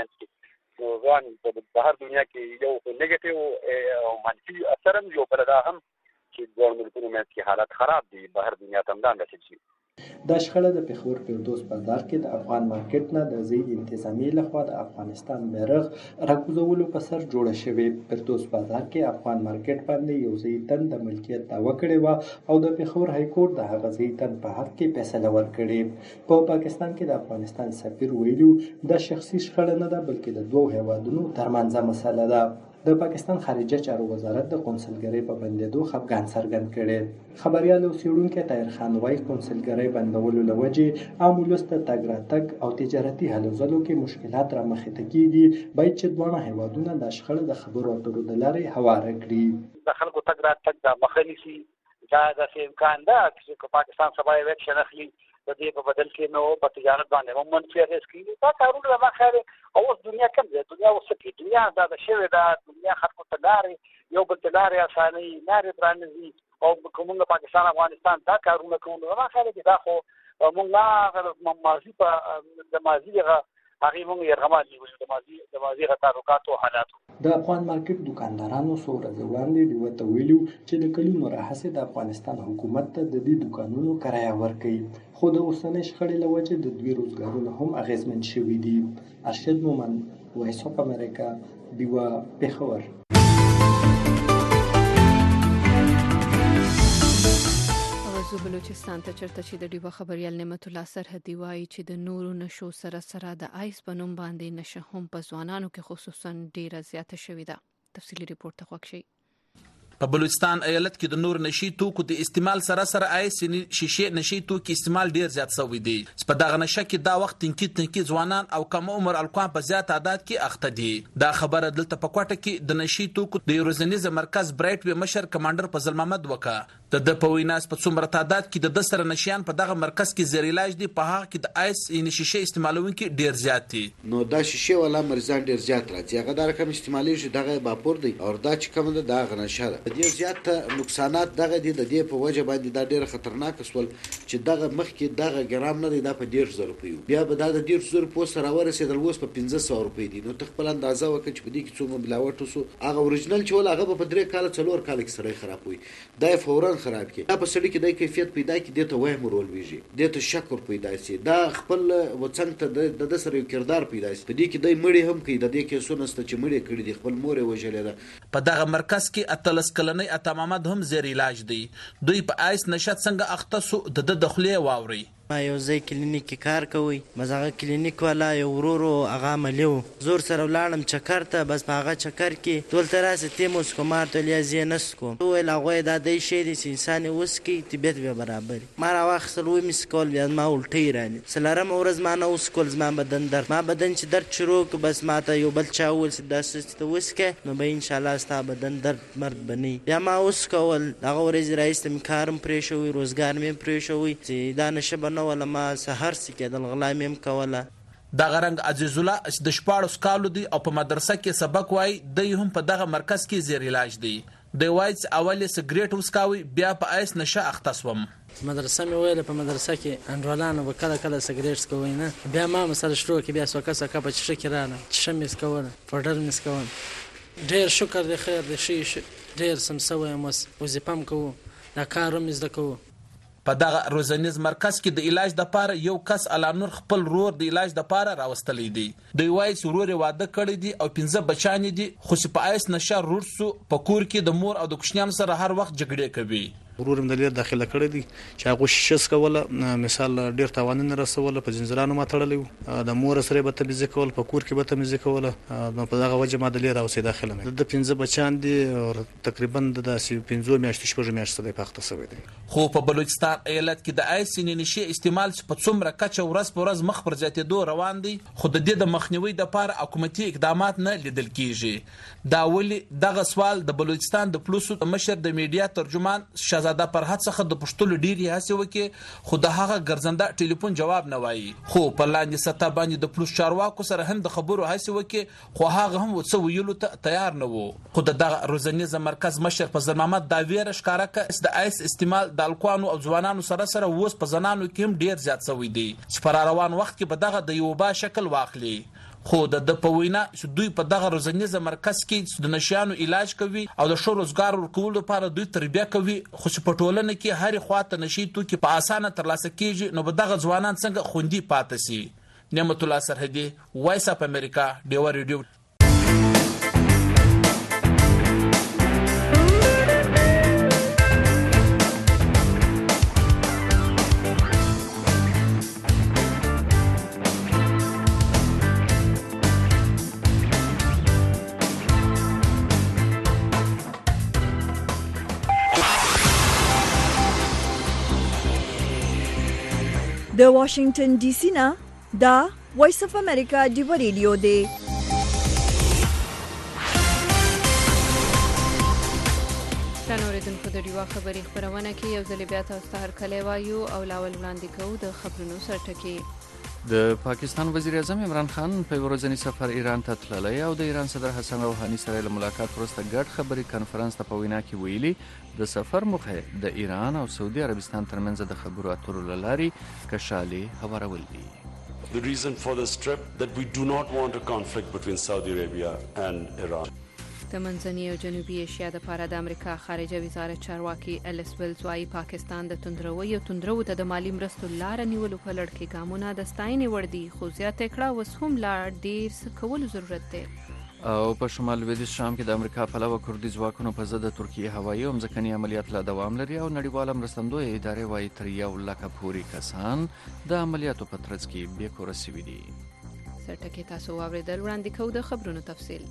دنیا کې یو نیگیټیو او منفي اثر هم یو بل دا هم چې دوه ملکونو منځ کې حالت خراب دي بهر دنیا ته هم دا نشي شي. دا شخړه د پېښور فردوس بازار کې د افغان مارکیټ نه د ځای انتظامیې لخوا د افغانستان بیرغ راکوزولو په سر جوړه شوې. فردوس بازار کې افغان مارکیټ باندې یو ځای تن د ملکیت دعوه کړې وه او د پېښور های کورټ د هغه ځای تن په حق کې فیصله ورکړې. په پاکستان کې د افغانستان سفیر ویلي دا شخصي شخړه نه ده بلکې د دوو هیوادونو ترمنځ مسله ده. د پاکستان خارجه چارو وزارت د قونسلګرۍ په بندېدو خفګان څرګند کړی. خبریال او څېړونکی طاهر خان وایي قونسلګرۍ بندولو له وجې عام ولس ته تګ راتګ او تجارتي هلو ځلو کې مشکلات رامخې ته کېږي. باید چې دواړه هیوادونه دا شخړه د خبرو اترو د لارې هواره کړي. د خلکو تګ راتګ د مخه نیسي. دا داسې امکان ده چې پاکستان سبا یو اکشن اخلي د دې په بدل کې نو په تجارت باندې هم منفي اغېز کوي. دا کارونه ما خیر او اوس دنیا کم دی. دنیا اوس کې دنیا دا د شوی دا دنیا خلکو ته لارې یو بل ته لارې اساني لارې پرانیزي او کومه پاکستان افغانستان دا کارونه کوي. ما خیر دا خو موږ نه ماضي په د ماضي هغه هغه موږ یې رغمالي وي د ماضي د ماضي تعلقات او حالات. د افغان مارکیټ دکاندارانو څو ورځې وړاندې ډیوه ته ویلي چې د کلونو راهیسې د افغانستان حکومت ته د دې دکانونو کرایه ورکوي، خو د اوسنۍ شخړې له وجې د دوی روزګارونه هم اغېزمن شوي دي. ارشد مومن، وایس اف امریکا، ډیوه، پېښور. زه بلوچستان ته چرته چې د ډیوه خبریال نعمت الله سرحدي وایي چې د نورو نشو سره سره د آیس په نوم باندې نشه هم په ځوانانو کې خصوصا ډیره زیاته شوې ده. تفصیلي ریپورت ته خوښ شئ. په بلوچستان ایالت کې د نور نشي توکو د استعمال سره سره آیس شیشې نشي توکو استعمال ډیر زیات شوی دی. په دغه نشه کې دا وخت تنکی تنکی ځوانان او کم عمر الکوان په زیات تعداد کې اخته دي. دا خبره دلته په کوټه کې د نشي توکو د یوروزنیز مرکز برایټ وی مشر کمانډر فضل محمد وکا د د په ویناس په څومره تعداد کې د سره نشيان په دغه مرکز کې زیر علاج دي. په هغه کې د آیس شیشې استعمالونکو ډیر زیات دي. نو دا شیشې ولا مریضان ډیر زیات راځي. هغه دا رقم استعمالي شي دغه باپور دی او دا چې کوم ده دا غنشه ده. ډیر زیات نقصانات دغه دي. د دې په وجه باندې دا ډیر خطرناک سول چې دغه مخ کې دغه ګرام نه دی دا په ډیر زر روپیو بیا به دا د ډیر زر په سره ورسېدل اوس په پنځه سوه روپۍ دي. نو تخپل اندازه وکړي چې په دې کې څومره ملاوت وسو. هغه اوریجنل چې ول هغه په درې کال څلور کال کې سره خراب وي. دا فورا خراب کی. دا په سړی کې د کیفیت پیدا کی دته وهم رول ویږي. دته شکر پیدا سي. دا خپل وڅنګ ته د سره کردار پیدا سي. په دې کې د مړی هم کې د دې کې سونسته چې مړی کړی دی خپل مور وجلې ده. په دغه مرکز کې اتلس کلنۍ اتمام هم زیر علاج دی. دوی په آیس نشات څنګه اخته سو د دخلې واوري. ما یو ځای کلینیک کې کار کوي. مزاغه کلینیک والا یو ورورو هغه ملیو زور سره ولاړم چکر ته. بس په هغه چکر کې ټول تراسه تیموس کومار ته لیازې نسکو ټول هغه د دې شی د انسان اوس کې طبيعت به برابر. ما را واخسل و مس کول بیا ما ولټی رانی سلارم ورځ ما نه اوس کول زما بدن درد ما بدن چې درد شروع بس ما ته یو بل چا ول د اساسته وسکه نو به ان شاء الله ستا بدن درد مرد بنی. بیا ما اوس کول هغه ورځ رئیس تم کارم پرې شوی روزګار مې پرې شوی چې دا نشه ولا ما سحر سکه د غلامیم کوله. دا غرنګ عزیز الله د شپاړس کالو دی او په مدرسه کې سبق وای. د هم په دغه مرکز کې زیر علاج دی. د وایس اول سګریټ وسکاوي بیا په آیس نشه اختصوم. مدرسه مې ویل په مدرسه کې انډرولانو به کله کله سګریټ سکوي نه. بیا ما مسله شروع کې بیا سوکا سوکا په چشه کې رانه چشه مې سکول فډر مې سکول. ډیر شکر دی خیر دی شي ډیر سمسوي مس وظیفم کو دا کارم زده کو. په دغه روزنیز مرکز کې د علاج د پاره یو کس علانور خپل رور د علاج د پاره راوستلې دي. دوی وایي سرور واده کړی دي او پنځه بچان دي خو په آیس نشه رورسو په کور کې د مور او د کوشنیانو سره هر وخت جګړې کوي. ورور هم د لیر داخله کړی دي چې هغه شش کوله مثال ډیر تاوانونه رسول په زنجیرانو ما تړلې د مور سره به تبيزه کول په کور کې به تبيزه کول. نو په دغه وجه ما د لیر اوسې داخله مې د پنځه بچان دي او تقریبا د داسې پنځه میاشتې شپږ میاشتې د پخته شوی دي. خو په بلوچستان ایالت کې د آیس نشي استعمال په څومره کچه ورځ په ورځ مخ پر زیاتېدو روان دي. خو د دې د مخنیوي د لپاره حکومتي اقدامات نه لیدل کیږي. دا ولي دغه سوال د بلوچستان د پلوسو د مشر د میډیا ترجمان شهزاده فرحت څخه د پښتو ډیری هڅه وکي خو د هغه ګرځنده ټلیفون جواب نه وایي. خو په لاندې سطح باندې د پلوس چارواکو سره هم د خبرو هڅه وکي خو هغه هم وڅ ویلو ته تیار نه وو. خو دغه روزنیز مرکز مشر فضل محمد دا ویره ښکارا ک د آیس استعمال د الکوانو او ځوانانو سره سره ووس په زنانو کې هم ډیر زیات شوی دی چې پر روان وخت کې په دغه د یو با شکل واخلي. خو د د په وینا چې دوی په دغه روزنیز مرکز کې د نشیانو علاج کوي او د ښه روزګار ورکولو لپاره دوی تربیه کوي، خو چې په ټولنه کې هرې خواته نشي توکي په اسانه ترلاسه کیږي، نو به دغه ځوانان څنګه خوندي پاتې سي؟ نعمت الله سرحدي، وایس اف امریکا، ډیوه ریډیو. د واشنگټن ډي سي نه دا وایس اف امریکا ډیو ریډیو دی. اوریدونکو د ډیوا خبري خبرونه کې یو ځل بیا تاسو ته هرکلی وایو او لاول وړاندې کوو د خبرونو سرټکی. د پاکستان وزیر اعظم عمران خان په ورځنی سفر ایران ته تللی او د ایران صدر حسن روحاني سره له ملاقات وروسته ګډ خبري کانفرنس ته په وینا کې ویلي د سفر موخه د ایران او سعودي عربستان ترمنځ د خبرو اترو لاري کشالي هوارول دي. The reason for this trip that we do not want a conflict between Saudi Arabia and Iran. د منځني او جنوبي ایشیا د لپاره د امریکا خارجه وزارت چارواکي الیس ویلز وايي پاکستان د توندروي او توندرو ته د مالی مرستو لار نیولو په لړ کې ګامونه د ستاینې وړ دي، خو زیاته کړه اوس هم لا ډیر څه کولو ضرورت دی. او په شمال لویدیځ شام کې د امریکا پلوه کردي ځواکونو په ضد د ترکیې هوایي او ځمکني عملیات لا دوام لري او نړیواله مرستندوی ادارې وايي تر یو لکه پورې کسان د عملیاتو په ترڅ کې بې کوره شوي دي. سرټکی تاسو واوریدل، وړاندې کوو د خبرونو تفصیل.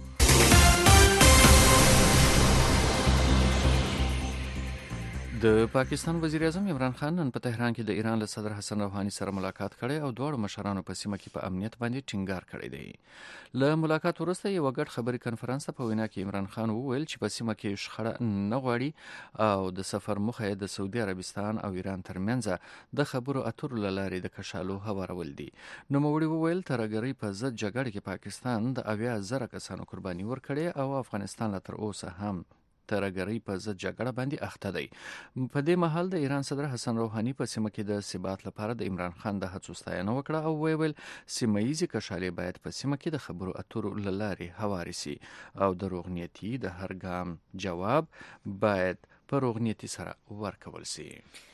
د پاکستان وزیر اعظم عمران خان نن په تهران کې د ایران له صدر حسن روحاني سره ملاقات کړي او دواړو مشرانو په سیمه کې په امنیت باندې ټینګار کړی دی. له ملاقات وروسته یو ګډ خبري کانفرنس په وینا کې عمران خان وویل چې په سیمه کې شخړه نه غواړي او د سفر موخه د سعودي عربستان او ایران ترمنځ د خبرو اترو لاري د کشالو هوارول دي. نو موړي وویل ترګری په ضد جګړه کې پاکستان د اویا زره کسانو قرباني ورکړي او افغانستان لا تر اوسه هم ترګری په ضد جګړه باندې اخته دی. په دې مهال د ایران صدر حسن روحاني په سیمه کې د ثبات لپاره د عمران خان د هڅو ستاینه وکړه او ویل سیمه ییزې کشالې باید په سیمه کې د خبرو اترو لارې هوارې سي او د روغنيتي د هر ګام جواب باید په روغنيتي سره ورکول سي.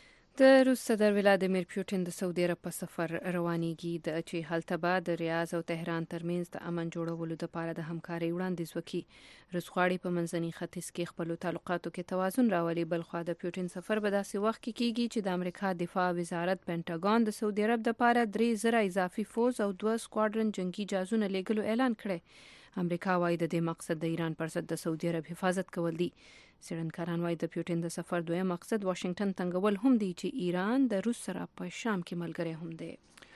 د روس صدر ولادیمیر پوتین د سعودي عرب په سفر روانيږي د چې هلته به د ریاض او تهران ترمنځ د امن جوړولو لپاره د همکارۍ وړاندیز وکړي. روس غواړي په منځني ختیځ کې خپل تعلقاتو کې توازن راولي، بلخو د پوتین سفر به داسې وخت کې کیږي چې د امریکا دفاع وزارت پینټاګون د سعودي عرب لپاره درې زره اضافي فوز او دوه سکواډرن جنگي جهازونه لیږلو اعلان کړی. امریکا وايي د دې مقصد د ایران پر ضد د سعودي عرب حفاظت کول دي. څېړنکاران وايي د پوتین د سفر دویم مقصد واشنگټن تنګول هم دی چې ایران د روس سره په شام کې ملګری هم دی.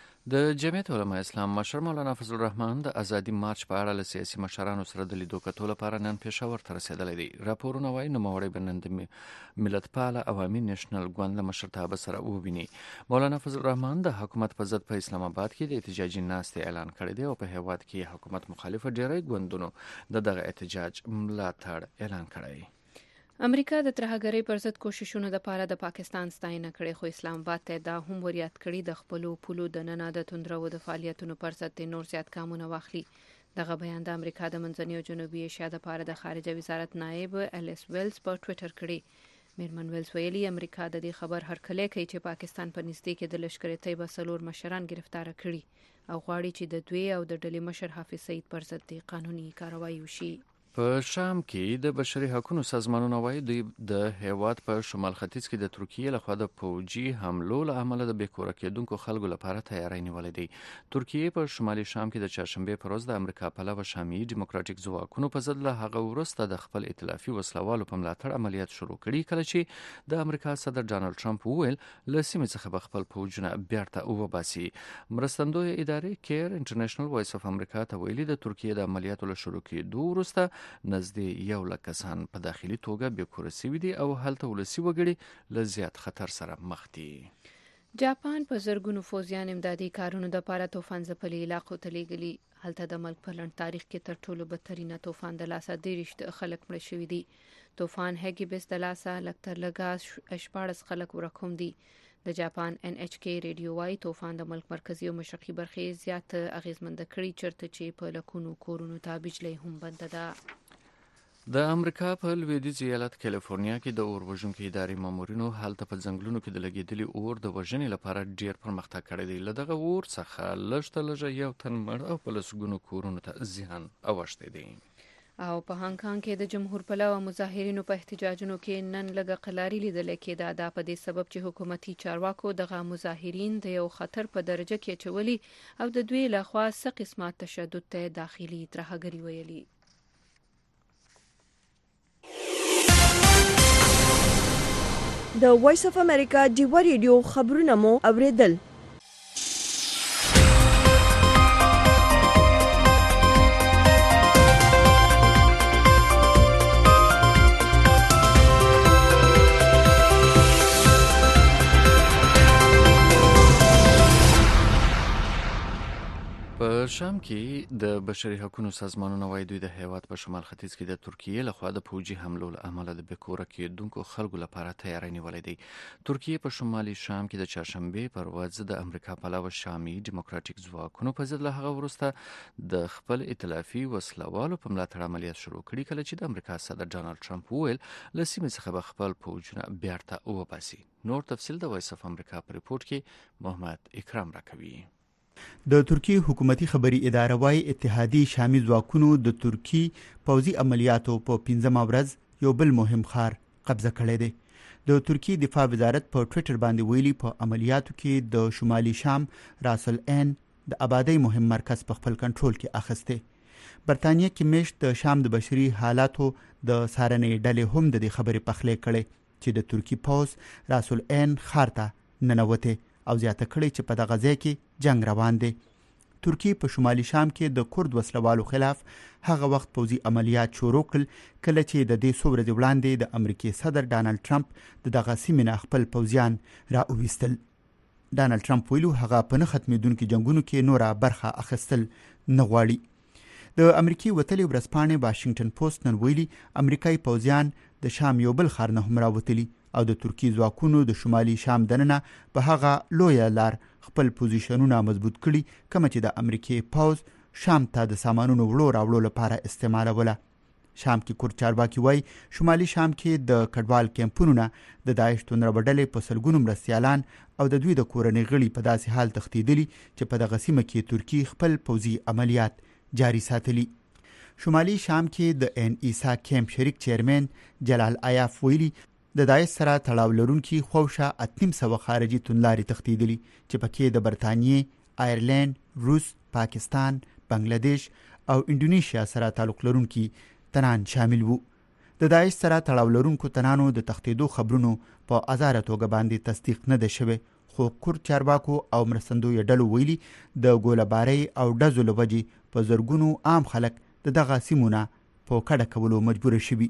د جمعیت علماء اسلام مشر مولانا فضل الرحمن د ازادي مارچ په اړه له سیاسي مشرانو سره د لیدو کتو لپاره نن پېښور ته رسېدلی دی. راپورونه وايي نوموړی به نن د ملتپاله عوامي نیشنل ګوند له مشرتابه سره وویني. مولانا فضل الرحمن د حکومت په ضد په اسلام آباد کې د احتجاجي ناستې اعلان کړی دی او په هیواد کې حکومت مخالفه ډیری ګوندونو د دغه احتجاج ملاتړ اعلان کړی. امریکا د ترهګرۍ پر ضد کوششونو لپاره د پاکستان ستاینه کړې، خو اسلام آباد ته دا هم وریاد کړي د خپلو پولو د ننه د توندرو د فعالیتونو پر ضد نور زیات ګامونه واخلي. دغه بیان د امریکا د منځني او جنوبي ایشیا لپاره د خارجه وزارت نائب الیس ویلز په ټوئیټر کړی. میرمن ویلز ویلي امریکا د دې خبر هرکلی کوي چې پاکستان په نږدې کې د لشکر طیبه څلور مشران گرفتار کړي او غواړي چې د دوی او د ډلې مشر حافظ سعید پر ضد قانوني کاروایی وشي. په شام کې د بشري حقوقو سازمانونو وايي دوی د هیواد په شمال ختیځ کې د ترکیې لخوا د پوجي حملو له امله د بیکوره کېدونکو خلکو لپاره تیاری نیولې دي. ترکیې په شمالي شام کې د چهارشنبه په ورځ د امریکا پلوه شامي ډیموکراټیک ځواکونو په ضد له هغه وروسته د خپل ائتلافي وسلوالو په ملاتړ عملیات شروع کړي، کله چې د امریکا صدر ډانلډ ټرمپ وویل له سیمې څخه به خپل پوجونه بیرته وباسي. مرستندوی ادارې کیر انټرنیشنل وایس اف امریکا ته ویلي د ترکیې د عملیاتو له شروع کېدو وروسته نزدې یو لک کسان په داخلي توګه بیکوره شوي دي او هلته ولسي وګړي له زیات خطر سره مخ دي. جاپان په زرګونو فوجیان امدادي کارونو لپاره طوفان ځپلي علاقو ته لیږلي. هلته د ملک په لنډ تاریخ کې تر ټولو بدترینه طوفان د لاسه دېرش خلک مړه شوي دي. طوفان هګیبس د لاسه لږ تر لږه شپاړس خلک ورک هم دي. د جاپان ان ایچ کی ریډیو وايي طوفان د ملک مرکزی او مشرقي برخې زیات اغیزمند کړي چرته چې په لکونو کورونو ته بجلی هم بند ده. د امریکا په لویدیځ ایالت کالیفورنیا کې د اور وژونکو ادارې مامورینو هلته په ځنګلونو کې د لګېدلي اور د وژنې لپاره ډیر پرمختګ کړی دی. له دغه اور څخه لږ تر لږه یو تن مړ او په لسګونو کورونو ته زیان اوښتی دی. او په هانګ کانګ کې د جمهور پلوه مظاهرینو په احتجاجونو کې نن لږه قلاري لیدل کېده. دا په دې سبب چې حکومتي چارواکو دغه مظاهرین د یو خطر په درجه کې اچولي او د دوی لخوا څه قسمه تشدد ته داخلي ترهګري ویلي. د وایس اف امریکا ډیوا ریډیو خبرونه مو اوریدل. په شام کې د بشري حقوقو سازمانونو وايي دوی د هیواد په شمال ختیځ کې د ترکیې لخوا د پوجي حملو له امله د بکوره کېدونکو خلکو لپاره تیاری نیولې دی. ترکیې په شمالي شام کې د چهارشنبه پر ورځ د امریکا پلوه شامي ډیموکراټیک ځواکونو په ضد له هغه وروسته د خپل ائتلافي وسلوالو په ملاتړ عملیات شروع کړي کله چې د امریکا صدر ډانلډ ټرمپ وویل له سیمې څخه به خپل پوجونه بیرته وباسي. نور تفصیل د وایس اف امریکا په ریپورت کې محمد اکرام راکوي. د ترکی حکومتي خبري اداره وايي اتحادي شامي ځواکونو د ترکی پوځي عملیاتو په پنځمه ورځ یو بل مهم ښار قبضه کړی دی. د ترکی دفاع وزارت په ټوئیټر باندې ویلي په عملیاتو کې د شمالي شام راس العین د آبادی مهم مرکز په خپل کنټرول کې اخیسته. برتانیې کې میشت د شام د بشري حالاتو د سارنې ډلې هم د دې خبرې پخلی کړي چې د ترکی پوځ راس العین ښار ته ننوته او زیاته کړي چې په دغه ځای کې جنگ روان دی. ترکی په شمالي شام کې د کورد وسلوالو خلاف هغه وخت پوځي عملیات شروع کړل کله چې د دې څو ورځې وړاندې د امریکای صدر ډانلډ ټرمپ د دغه سیمې نه خپل پوځیان راوویستل. ډانلډ ټرمپ ویلو هغه په نه ختمېدونکو جنگونو کې نوره برخه اخیستل نه غواړي. د امریکای وتلي ورځپاڼې واشنگټن پوسټ نن ویلي امریکایي پوځیان د شام یو بل ښار نه هم راوتلي او د ترکی ځواکونو د شمالي شام دننه په هغه لویه لار خپل پوزیشنونه مضبوط کړي کوم چې د امریکای پوځ شام ته د سامانونو وړو راوړو لپاره استعمالوله. شام کې کورد چارواکي وایي شمالي شام کې د کډوال کیمپونو د داعش توندروډلې په سلګونو مرستیالان او د دوی د کورنۍ غړي په داسې حال تښتېدلي چې په دغه سیمه کې ترکی خپل پوځي عملیات جاری ساتلي. شمالي شام کې د ان ایسا کیمپ شریک چیرمن جلال عیاف ویلي د داعش سره تړاو لرونکي خوشه اتنیم سوه خارجي توندلاري تښتېدلي چې پکې د برتانیې، آیرلند، روس، پاکستان، بنگلاديش او انډونیشیا سره تعلق لرونکي تنان شامل وو. د داعش سره تړاو لرونکو تنانو د تښتېدو خبرونو په ازاره توګه باندې تصدیق نه ده شوی، خو کورد چارواکو او مرستندوی ډلو ویلي د ګوله‌بارۍ او ډزو له وجې په زرګونو عام خلک د دغه سیمونه په کډه کولو مجبور شوي.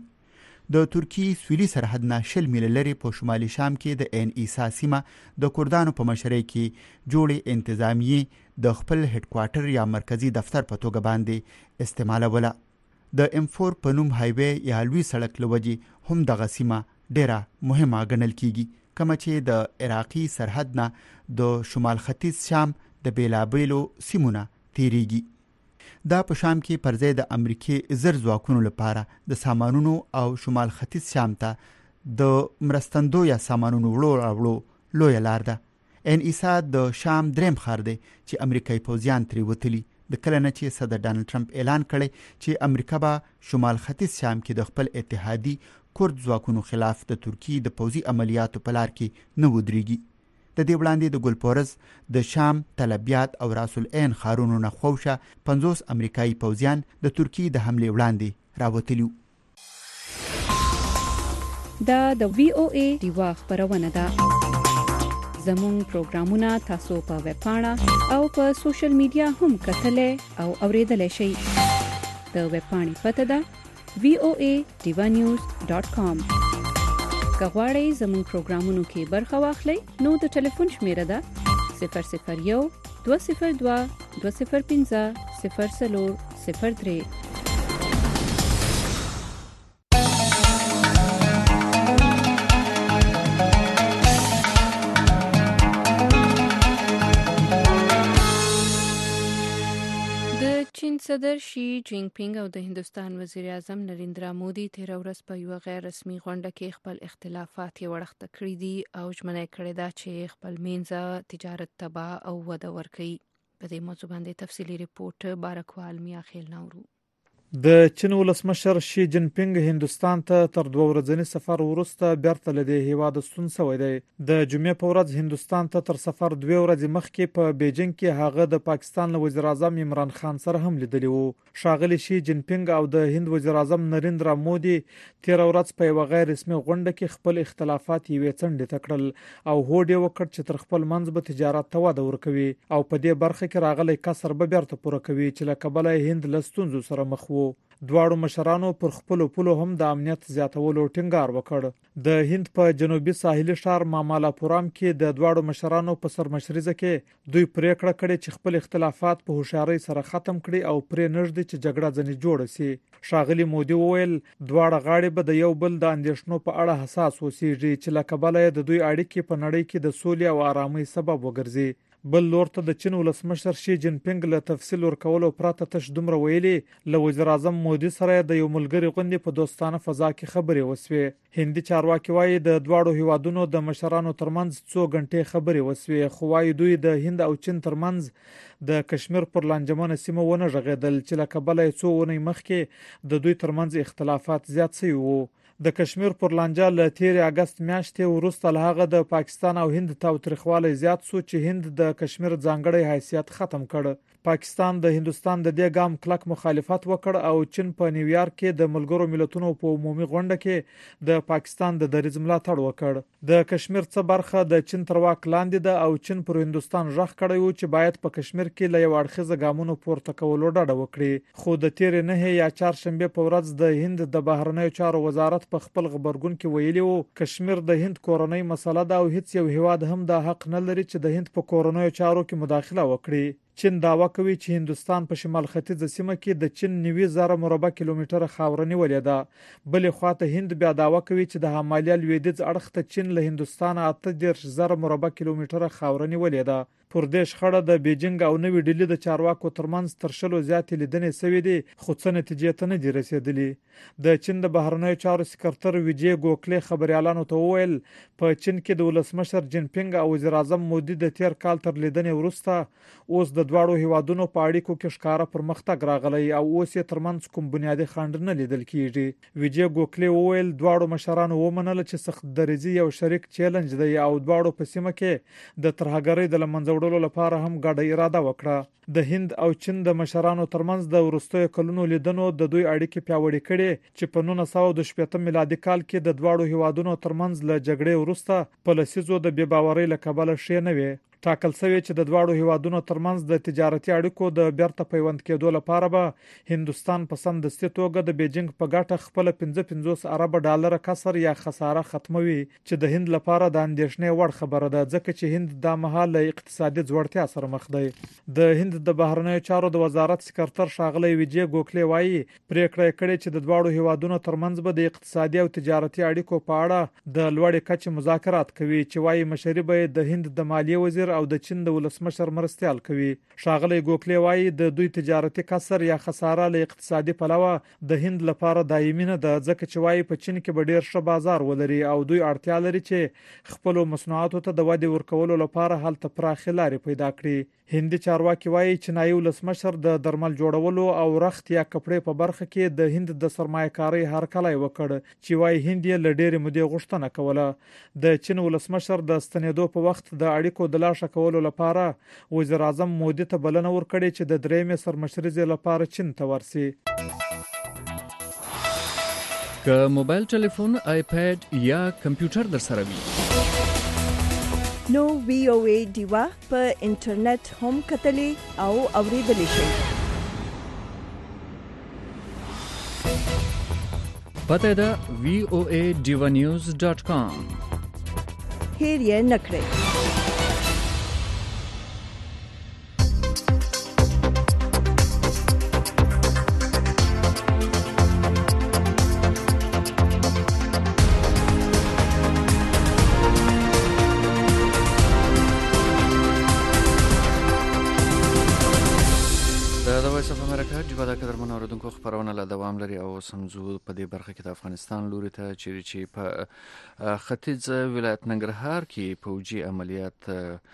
د ترکی سویلي سرحد نه شل میله لري په شمالي شام کې د ان ایسا سیمه د کردانو په مشرۍ کې جوړې انتظامیې د خپل هډ کوارټر یا مرکزی دفتر په توګه باندې استعمالوله. د ام فور په نوم هایوي یا لوی سړک لوجې هم دغه سیمه ډیره مهمه ګڼل کیږي کوم چې د عراقي سرحد نه د شمال ختیځ شام د بیلابیلو سیمونه تیریږي. دا په شام کې پر ځای د امریکای زر ځواکونو لپاره د سامانونو او شمال ختیځ شام ته د مرستندو یا سامانونو وړو راوړو لویه لار ده. ان ایسا د شام دریم ښار دی چې امریکایي پوځیان ترې وتلي د کله نه چې صدر ډانلډ ټرمپ اعلان کړی چې امریکا به شمال ختیځ شام کې د خپل اتحادي کورد ځواکونو خلاف د ترکی د پوځي عملیاتو په لار کې نه ودرېږي. د دې وړاندې د ګلپورز د شام تلبیات او راس العین ښارونو نه خوشه پنځوس امریکایي پوځیان د ترکی د حملې وړاندې راوتلي. دا د وی او ای ډیوا خبرونه ده. زموږ پروګرامونه تاسو په ویب پاڼه او په سوشل میډیا هم کتلای او اوریدلای شئ. د ویب پاڼې پته ده وی او ای ډیوا نیوز ډاټ کام. که غواړئ زموږ پروګرامونو کې برخه واخلئ نو د ټلیفون شمیره ده صفر صفر یو دوه صفر دوه دوه صفر پنځه صفر څلور صفر درې. چین صدر شي جینګ پینګ او د هندستان وزیر اعظم نریندرا مودي تیر ورځ په یو غیر رسمي غونډه کې خپل اختلافات یې وړاندې کړي دي او ژمنه کړې ده چې خپل منځه تجارت تباہ او وده ورکړي. په دې موضوع باندې تفصیلي ریپورت بارکوال میا خیل نورو. د چین ولسمشر شي جین پینګ هندستان ته تر دوه ورځې سفر وروسته بیرته لدی هیواد ستون شوی دی. د جمعې په ورځ هندستان ته تر سفر دوه ورځې مخکې په بیجینګ کې هغه د پاکستان له وزیر اعظم عمران خان سره هم لیدلی وو. ښاغلي شي جین پینګ او د هند وزیر اعظم نریندرا مودي تیر ورځ په یو غیر رسمي غونډه کې خپل اختلافات یې څنډه تکړل او هوډ یې وکړ چې تر خپل منځ به تجارت ته وده ورکوي او په دې برخه کې راغلی کسر به بیرته پوره کوي چې له کبله هند له ستونزو سره مخ وو. دواړو مشرانو پر خپل پولو هم د امنیت زیاتولو ټینګار وکړ. د هند په جنوبي ساحلي ښار مامالاپورام کې د دواړو مشرانو په سرمشريزه کې دوی پریکړه کړې چې خپل اختلافات په هوښیارۍ سره ختم کړي او پرې نږدې چې جګړه ځنې جوړه شي. ښاغلي مودي وویل دواړه غاړې به د یو بل د اندېښنو په اړه حساس اوسېږي چې له کبله د دوی اړیکې په نړۍ کې د سولې او آرامۍ سبب وګرځي. بل لور ته د چین ولسمشر شي جین پینګ له تفصیل ورکولو پرته تش دومره ویلي له وزیر اعظم مودي سره د یو ملګری غونډې په دوستانه فضا کې خبرې وسوې. هندي چارواکي وایي د دواړو هیوادونو د مشرانو ترمنځ څو غنټې خبرې وسوې خو وایي دوی د هند او چین ترمنځ د کشمیر پر لانجمنه سیمه ونه غږیدل چې له کبله څو ونې مخکې د دوی ترمنځ اختلافات زیات شوي وو. د کشمیر پر لانجه له تیر اگست میاشتې وروسته له هغه د پاکستان او هند تاوتریخوالی زیات سو چې هند د کشمیر ځانګړی حیثیت ختم کړ. پاکستان د هندستان د دې ګام کلک مخالفت وکړ او چین په نیویارک کې د ملګرو ملتونو په عمومي غونډه کې د پاکستان د دریځ ملاتړ وکړ. د کشمیر څه برخه د چین تر واک لاندې ده او چین پر هندستان ژغ کړی و چې باید په کشمیر کې له یو اړخیزه ګامونو پورته کولو ډډه وکړي. خو د تیر نه یا چهارشنبه په ورځ د هند د بهرنیو چارو وزارت په خپل خبرګون کې ویلي وو کشمیر د هند کورنۍ مسله ده او هیڅ یو هیواد هم د حق نه لري چې د هند په کورنیو چارو کې مداخله وکړي. چین داوا کوي چې هندستان په شمال ختیځه سیمه کې د چین نوي زره مربع کیلومتره خاوره نیولې ده. بلې خواته هند بیا داوا کوي چې د همالیا لویدیځ اړخ ته چین له هندستان اته دېرش زره مربع کیلومتره خاوره نیولې ده. پر دې شخړه د بیجینګ او نوې ډیلي د چارواکو ترمنځ تر شلو زیاتې لیدنې شوې دي خو څه نتیجې ته نه دي رسېدلي. د چین د بهرنیو چارو سکرتر ویجې ګوکلې خبريالانو ته وویل په چین کې د ولسمشر جین پینګ او وزیر اعظم مودي د تیر کال تر لیدنې وروسته اوس د دواړو هیوادونو په اړیکو کې ښکاره پرمختګ راغلی او اوس یې ترمنځ کوم بنیادي خنډ نه لیدل کیږي. ویجې ګوکلې وویل دواړو مشرانو ومنله چې سخت دریځي یو شریک چیلنج دی او دواړو په سیمه کې د ترهګرۍ د لمنځه وړلو لپاره هم ګډه اراده وکړه. د هند او چین د مشرانو ترمنځ د وروستیو کلونو لیدنو د دوی اړیکې پیاوړې کړې چې په نولس سوه شپږ میلادي کال کې د دواړو هیوادونو ترمنځ له جګړې وروسته په لسیزو د بې باورۍ له کبله ښې نه وي. ټاکل شوی چې د دواړو هیوادونو ترمنځ د تجارتي اړیکو د بیرته پیوند کېدو لپاره به هندستان په سمدستي توګه د بیجینګ په ګټه خپل پنځه پنځوس ارب ډالر کسر یا خساره ختموي چې د هند لپاره د اندېښنې وړ خبره ده ځکه چې هند د مهاله اقتصادي ځوړتیا سره مخ دی. د هند د بهرنیو چارو د وزارت سکرتر ښاغلی ویجې ګوکلې وایي پریکړه کړې چې د دواړو هیوادونو ترمنځ به د اقتصادي او تجارتي اړیکو په اړه د لوړې کچې مذاکرات کوي چې وایي مشري به د هند د مالیې وزیر او د چین د ولسمشر مرستيال کوي. ښاغلی ګوکلې وایي د دوی تجارتي کسر یا خساره له اقتصادي پلوه د هند لپاره دایمي نه ده ځکه چې وایي په چین کې به ډیر ښه بازار ولري او دوی اړتیا لري چې خپل مصنوعاتو ته د ودې ورکولو لپاره هلته پراخې لارې پیدا کړي. هندي چارواکي وایي چینایي ولسمشر د درمل جوړولو او رخت یا کپړې په برخه کې د هند د سرمایه‌کارۍ هرکلی وکړ چې وایي هند یې له ډېرې مودې غوښتنه کوله. د چین ولسمشر د ستنېدو په وخت د اړیکو د لاشه کولو لپاره وزیر اعظم مودي ته بلنه ورکړې چې د درېمې سرمشريزې لپاره چین ته ورسي. که موبایل ټلیفون، آیپاد یا کمپیوټر در سره وي نو وی او ای دیوا په انټرنیټ هم کتلی او اوریدلی شئ. پته ده وی او ای ډیوا نیوز ډاٹ کام. هیر یې نکړئ. مرحبا د قدرمن اوریدونکو خبرونه له دوام لري او سمزو په دې برخه کې د افغانستان لوري ته چیرې چې په ختیځ ولایت ننګرهار کې پوجي عملیات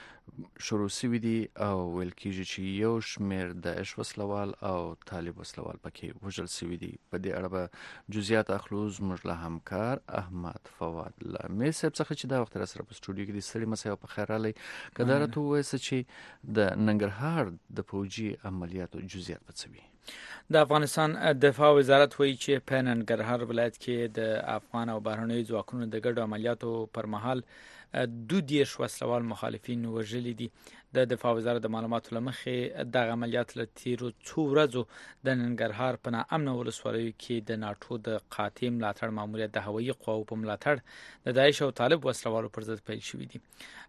شروع شوي دي او ویل کېږي چې یو شمېر داعش وسلوال او طالب وسلوال پکې وژل شوي دي. په دې اړه به جزئیات اخلو زموږ له همکار احمد فواد له میر صاحب څخه چې دا وخت را سره په سټوډیو کې د ستړي مسایو په خیر راغلی. که دا راته ووایاست چې د ننګرهار د پوجي عملیاتو جزئیات په څه وي؟ د افغانستان دفاع وزارت وایي چې په ننګرهار ولایت کې د افغان او بهرنیو ځواکونو د ګډو عملیاتو پر مهال دو دیرش وسلوال مخالفین وژلي دي. د دفاع وزارت د معلوماتو له مخې دغه عملیات له تیرو څو ورځو د ننګرهار په ناامنه ولسوالیو کې د ناټو د قاطع ملاتړ ماموریت د هوایي قواو په ملاتړ د داعش او طالب وسلوالو پر ضد پیل شوي دي.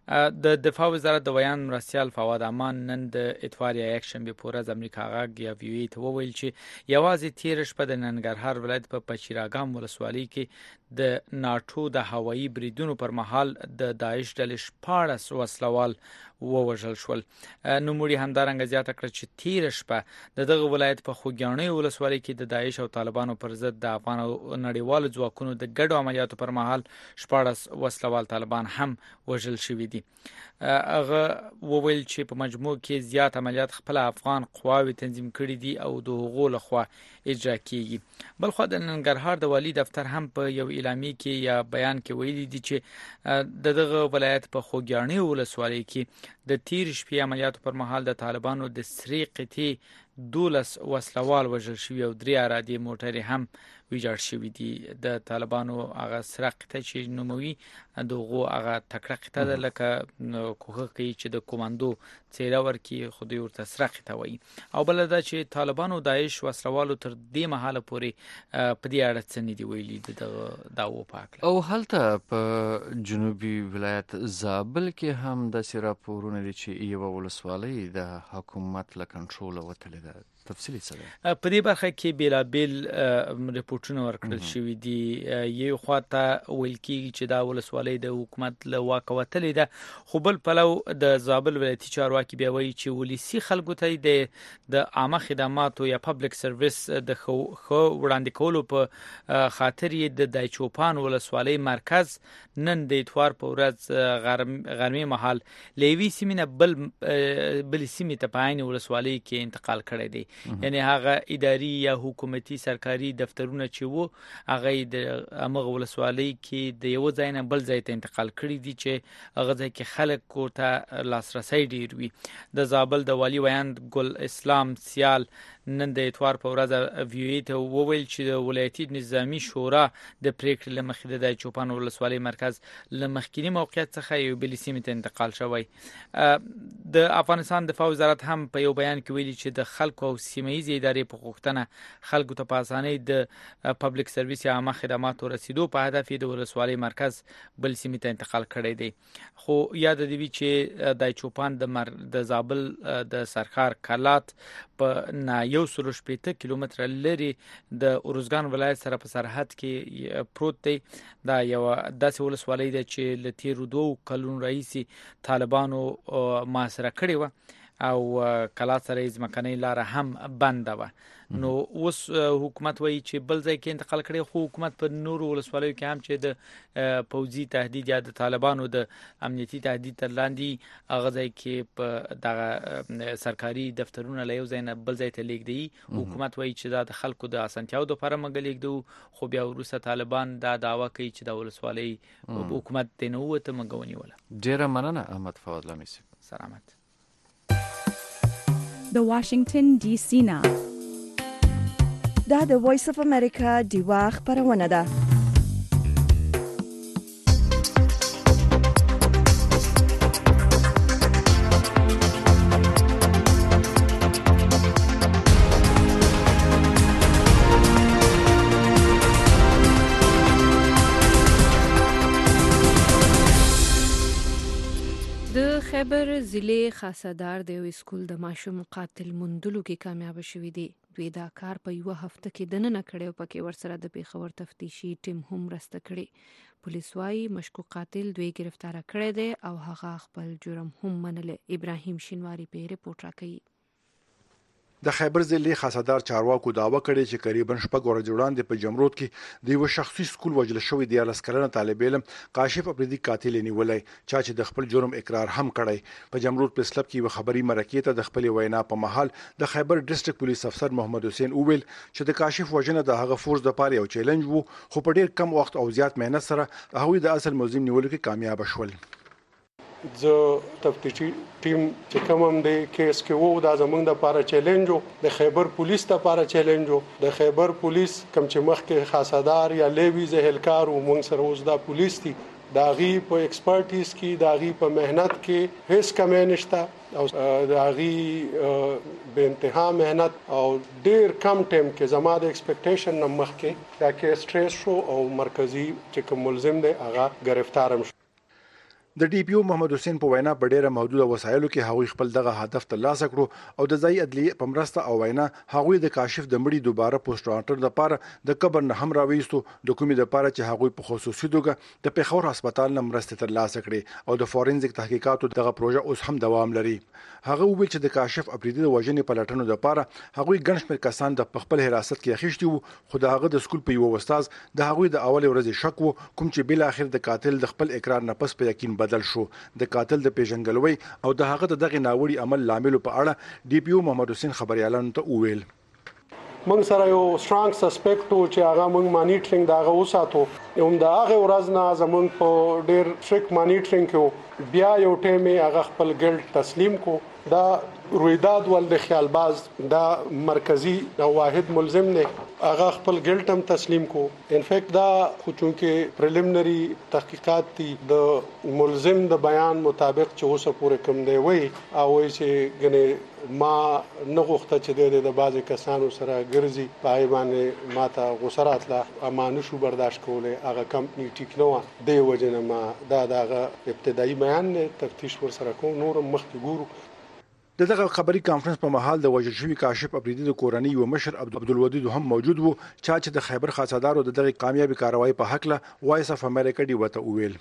د دفاع وزارت د ویان مرستیال فواد امان نن د اتوار یا یک شنبه په ورځ امریکا غاګ یا ویوی ته وویل چې یوازې تیر شپه د ننګرهار ولایت په پچیراګام ولسوالۍ کې د ناټو د هوایي بریدونو پر مهال د داعش ډلې شپاړس وسلوال ووژل شول. نوموړي همدارنګه زیاته کړه چې تیر شپه د دغه ولایت په خوږیاڼیو ولسوالۍ کې د داعش او طالبانو پر ضد د افغان او نړیوالو ځواکونو د ګډو عملیاتو پر مهال شپاړس وسلوال طالبان هم وژل شوي دي. هغه وویل چې په مجموع کې زیات عملیات خپل افغان قواوی تنظیم کړي دي او د هغو لخوا اجرا کیږي. بلخو د ننګرهار د والی دفتر هم په یو اعلامیه کې یا بیان کې ویلي دي چې د دغه ولایت په خوږیاڼیو ولسوالۍ کې د تیر شپې عملیاتو پر مهال د طالبانو د سرې قطعې دولس وسلوال وژل شوي او درې ارادي موټرې هم ویجاړ شوي دي. د طالبانو هغه سره قطعه چې نوموي دغه هغه تکړه قطعه ده لکه کوخه کوي چې د کوماندو څیره ورکی خو دوی ورته سره قطعه وایي. او بل دا چې طالبانو داعش وسلوالو تر دې مهاله پورې په دې اړه څه نه دی ویلي د داو پاک او هلته په جنوبي ولایت زابل کې هم د راپورونه دي چې یو ولسوالۍ د حکومت له کنټرول وتلې ده. تفصیلی څه ده؟ په دې برخه کې بیلابیل ریپورتونه ورکړل شوي دي. یو خواته ویل کېږي چې دا ولسوالۍ د حکومت له واکه وتلې ده، خو بل پلو د زابل ولایتي چارواکي بیا وایي چې ولسي خلکو ته د عامه خدماتو یا پبلک سرویس د خو وړاندې کولو په خاطر یې د دایچوپان ولسوالۍ مرکز نن د اتوار په ورځ غرمې مهال لیوي سیمینه بل بل سیمې ته په عین ولسوالۍ کې انتقال کړی دی. یعنی هغه اداري یا حکومتي سرکاري دفترونه چې وو هغه د امغه ولسوالۍ کې د یو ځای نه بل ځای ته انتقال کړي دي چې هغه ځای کې خلک کوته لاسرسي ډیر وي. د زابل د والی ویاند ګل اسلام سیال نن د اتوار په ورځ ویوی ته وویل چې د ولایتي نظامی شورا د پریکړې لمخې د چوپان ولسوالۍ مرکز لمخکینی موقعیت څخه یو بل سیمه ته انتقال شوی. د افغانستان دفاع وزارت هم په یو بیان کې ویلي چې د خلکو او سیمه‌ایزې ادارې په غوښتنه خلکو ته په اسانۍ د پبلک سرویس یا عامه خدماتو رسیدو په هدف د ولسوالۍ مرکز بل سیمه ته انتقال کړی دی. خو یاد دی چې د چوپان د مر د زابل د سرخار کلات په نه یو سلو شپېته کیلومتره لري د اروزګان ولایت سره په سرحد کې پروت دی. دا یو داسې ولسوالۍ ده چې له تیرو دوو کلونو راهیسې طالبانو محاصره کړې وه او کلات سره یې ځمکنۍ لاره هم بنده وه. نو اوس حکومت وایي چې بل ځای کې انتقال کړي، خو حکومت په نورو ولسوالیو کې هم چې د پوځي تهدید یا د طالبانو د امنیتي تهدید تر لاندې هغه ځای کې په دغه سرکاري دفترونه له یو ځای نه بل ځای ته لیږدي. حکومت وایي چې دا د خلکو د اسانتیاو دپاره موږ لیږدو، خو بیا وروسته طالبان دا دعوه کوي چې د ولسوالۍ حکومت ته نه ووته موږ ونیوله. ډېره مننه احمد فواد لمیسی. سلامت. د واشنگټن ډي سي نه دا د وایس اف امریکا دیوا خبرونه ده. د خیبر ضلع خاصدار د یو سکول د ماشوم قاتل موندلو کې کامیاب شوی دی. دوی دا کار په یو هفته کې دننه کړی او پکې ورسره د پیښور تفتیشي ټیم هم مرسته کړې. پولیس وايي مشکوک قاتل دوی گرفتار کړی دی او هغه خپل جرم هم منلی. ابراهیم شینواری په ریپورت راکوي. د خیبر ضلع خاصدار چارواکو داوا کړې چې قریبا شپږ ورځې وړاندې په جمرود کې د یو شخصي سکول وجل شوی دی لسکرنه طالب علم کاشف افریدي قاتل نیولای چا چې د خپل جرم اقرار هم کړی په جمرود پرسلب کې یو خبري مرکې ته د خپل وینا په محل د خیبر ډیسټریکټ پولیس افسر محمد حسین اوویل چې د کاشف وجنه د هغه فورس د پاره یو چیلنج وو خو په ډیر کم وخت او زیات مهنت سره هغوی د اصل ملزم نیولو کې کامیاب شول. زه تفتیشي ټیم چې کوم هم د کیس کې وو دا زمونږ د لپاره چیلنج وو د خیبر پولیس ته لپاره چیلنج وو د خیبر پولیس کوم چې مخکې خاصدار یا لیوی زهلکار او مونږ سره اوس دا پولیس دي داغي په ایکسپرټیز کې داغي په مهنت کې هیڅ کمی نشته او داغي به انتها مهنت او ډیر کم ټیم کې زما د ایکسپیکټیشن نه مخکې دا کې سټریس شو او مرکزی چې کوم ملزم دی هغه گرفتار شو. د ډي پی او محمد حسین په وینا په ډیره محدوده وسایلو کې هغوی خپل دغه هدف ترلاسه کړو او د ځای عدلیه په مرسته او وینا هغوی د کاشف د مړي دوباره پوسټمارټم لپاره د قبر نه هم راوېستو د کومې لپاره چې هغوی په خصوصي توګه د پیښور هسپتال نه مرسته ترلاسه کړي او د فورنزیک تحقیقاتو دغه پروژه اوس هم دوام لري. هغه وویل چې د کاشف افریدي د وژنې په لټنو لپاره هغوی ګڼ شمېر کسان د خپل حراست کې اخیستي وو خو د هغه د سکول په یو استاد د هغوی د اول ورځې شک وو کوم چې بل اخر د قاتل د خپل اقرار نه پس په یقین بدل شو. د قاتل د پیژنګلوي او د هغه د دغه ناوړي عمل لامل په اړه ډي پی او محمد حسین خبريالانو ته وویل موږ سره یو سترونګ سسپیکټ و چې هغه موږ مانیټرینګ داغه وساتو هم دا هغه ورځ نه زمونږ په ډیر ټریک مانیټرینګ کې بیا یو ټیم هغه خپل ګلډ تسلیم کو دا رویداد ول د خیال باز دا مرکزی او واحد ملزم نه هغه خپل ګلټ هم تسلیم کو ان فیکٹ دا خو چونکه پریلیمنری تحقیقات دي د ملزم د بیان مطابق چې اوسه پورې کم دی وای او چې غنه ما نه غوښته چې د بعضی کسانو سره ګرځي پای باندې ماته غوسرات لا امانه شو برداشت کوله هغه کمپنی ټیک نه و دی وجنه ما دا دغه ابتدایي بیان تفتیش ور سره کوم نور مخکې ګورو. دغه خبري کانفرنس په محل د وژل شوی کاشف افریدي د کورنۍ او مشر عبدالودود هم موجود وو چې د خیبر خاصدارو د دغه کامیابی کاروایی په حق له وایس اف امریکا دی وته ویل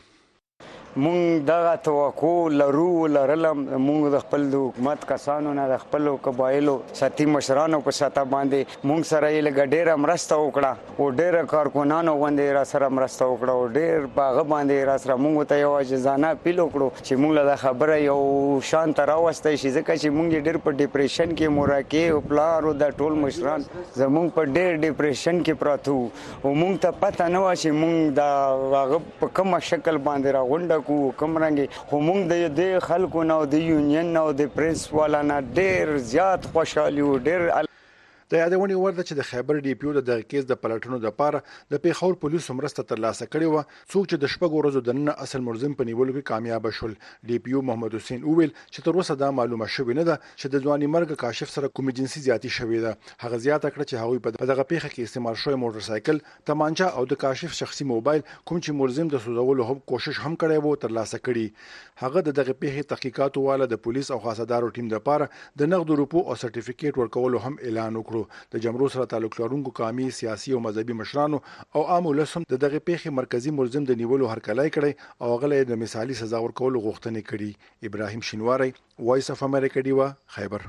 مونږ دغه توقع لرو لرلم مونږ د خپل حکومت کسانو نه د خپل قبایلو ساتي مشرانو په ساته باندې مونږ سره یې لګډېره مرسته وکړه او ډېر کارکونانو باندې را سره مرسته وکړه او ډېر باغ باندې را سره مونږ ته یو ځانه پیل وکړو چې مونږ له خبره یو شان تر واستای شي ځکه چې مونږ ډېر په ډیپریشن کې موراکي او پلارو د ټول مشران زمونږ په ډېر ډیپریشن کې پراته او مونږ ته پته نه و چې مونږ د هغه په کومه شکل باندې راغونډه کو کوم رنګ خو مونږ د دې خلکو نو د یونین نو د پرنس والا نه ډېر زیات خوشحالي او ډېر د یادونې ورده چې د خیبر ډي پی او د دغه کیس د پلټنو لپاره د پیښور پولیسو مرسته ترلاسه کړې و څوک چې د شپږ ورځو د نن اصل ملزم په نیولو کې کامیاب شول. ډي پی او محمد حسین اوویل چې تر اوسه دا معلومه شوې نه ده چې د ځواني مرګ کاشف سره کومې جنسي زیاتی شوې ده. هغه زیاته کړه چې هغوی په دغه پیښه کې استعمال شوی موټر سایکل تمانچه او د کاشف شخصي موبایل کوم چې ملزم د سوزولو هم کوشش هم کړی وو ترلاسه کړي. هغه د دغه پیښې تحقیقاتو والا د پولیس او خاصدارو ټیم لپاره د نغد روپو او سرټیفیکیټ ورکولو هم اعلان وکړو. د جمرو سره تعلق لرونکو قومي سیاسي او مذهبي مشرانو او عام ولس هم د دغه پیښې مرکزی ملزم د نیولو هرکلای کړي او غلې د مثالي سزا ورکولو غوښتنه کړي. ابراهیم شینواری وایس اف امریکا دیوا خیبر.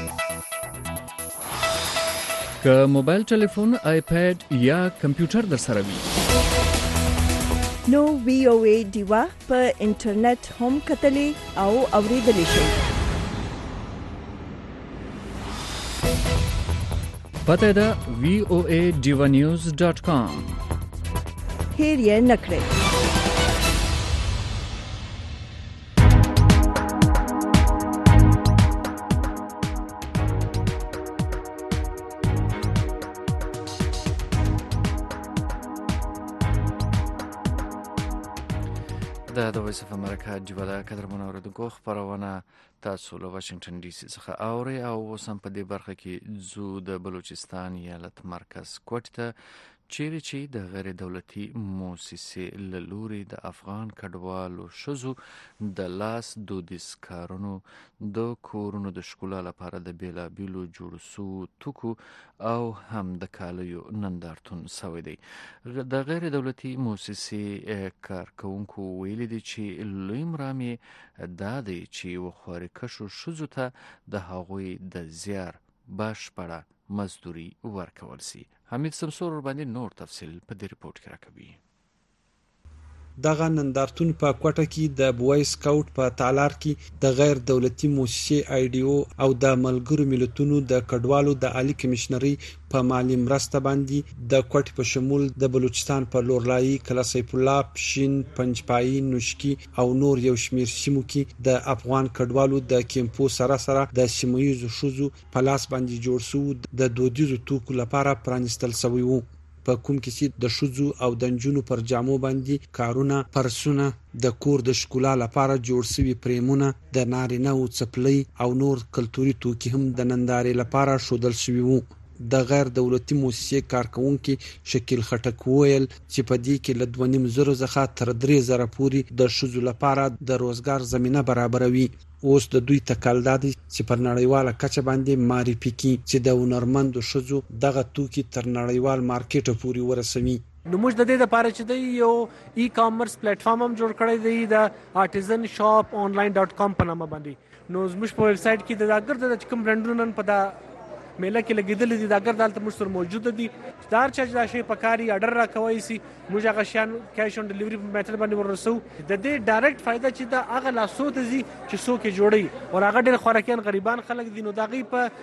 که موبایل ټلیفون آیپاد یا کمپیوټر در سره وي نو وی او ای دیوا په انټرنیټ هم کتلې او اوریدلې شئ. پته ده وی او ای ډیوا نیوز ډاٹ کام. هیر یې نکړئ. دا د وایس اف امریکا ډیوا د قدرمنو اوریدونکو خبرونه تاسو له واشنگټن ډي سي څخه اورئ او اوس هم په دې برخه کې زو د بلوچستان ایالت مرکز کوټ ته چیرې چې د غیر دولتي موسسې له لوري د افغان کډوالو ښځو د لاس دودیز کارونو د کورونو د ښکلا لپاره د بیلابیلو جوړ سوو توکو او هم د کالیو نندارتون سوی دی. د غیر دولتي موسسې کارکوونکو ویلي دي چې لوی مرام یې دا دی چې وخوارکشو ښځو ته د هغوی د زیار بشپړه مزدوري ورکول سي. حمید سمسور باندې نور تفصیل په دې ریپورت کې راکوي. دغه نندارتون په کوټه کې د بوای سکاوټ په تالار کې د غیر دولتي موسسې آی ډي او او د ملګرو ملتونو د کډوالو د عالی کمشنري په مالی مرسته باندې د کوټې په شمول د بلوچستان په لورلایي، کلا سیف الله، پشین، پنجپای، نوشکی او نور یو شمیر سیمو کې د افغان کډوالو د کیمپو سره سره د سیمویزو شوزو په لاس باندې جوړ شو د دودیزو توکو لپاره پرانستل شوی وو. په کوم کې چې د شوزو او د نجونو پر جامو باندې کارونه، پرسونه، د کور د ښکلا لپاره جوړ شوي پریمونه، د نارینه او څپلۍ او نور کلتوري توکي هم د نندارې لپاره ښودل شوي وو. د غیر دولتي موسسې کارکونکي شکیل خټک وویل چې په دې کې له دوه نیم زرو څخه تر درې زره پورې د ښځو لپاره د روزګار زمینه برابروي. اوس د دوی تکل دا دی چې پر نړیواله کچه باندې معرفي کړي چې د هنرمندو ښځو دغه توکي تر نړیوال مارکیټ پورې ورسوي. نو موږ د دې لپاره چې د یو ای کامرس پلیټ فارم هم جوړ کړی دی د آرټیزن شاپ آنلاین ډاٹ کام په نامه باندې. نو زموږ په ویب سټ کې د اگر د کوم برانډونو نن په دا میله کې لګیدل دي د اگر دالته موږ سره موجود دي. دار چې دا شی پکاري اډر راکوي سي موږ هغه شان کیش اون ډیلیوري په میثود باندې ورسو. د دې ډایرکټ فائدہ چې دا هغه لاسو ته زی چې سو کې جوړي او هغه ډېر خوراکین غریبان خلک دي. نو دا غي په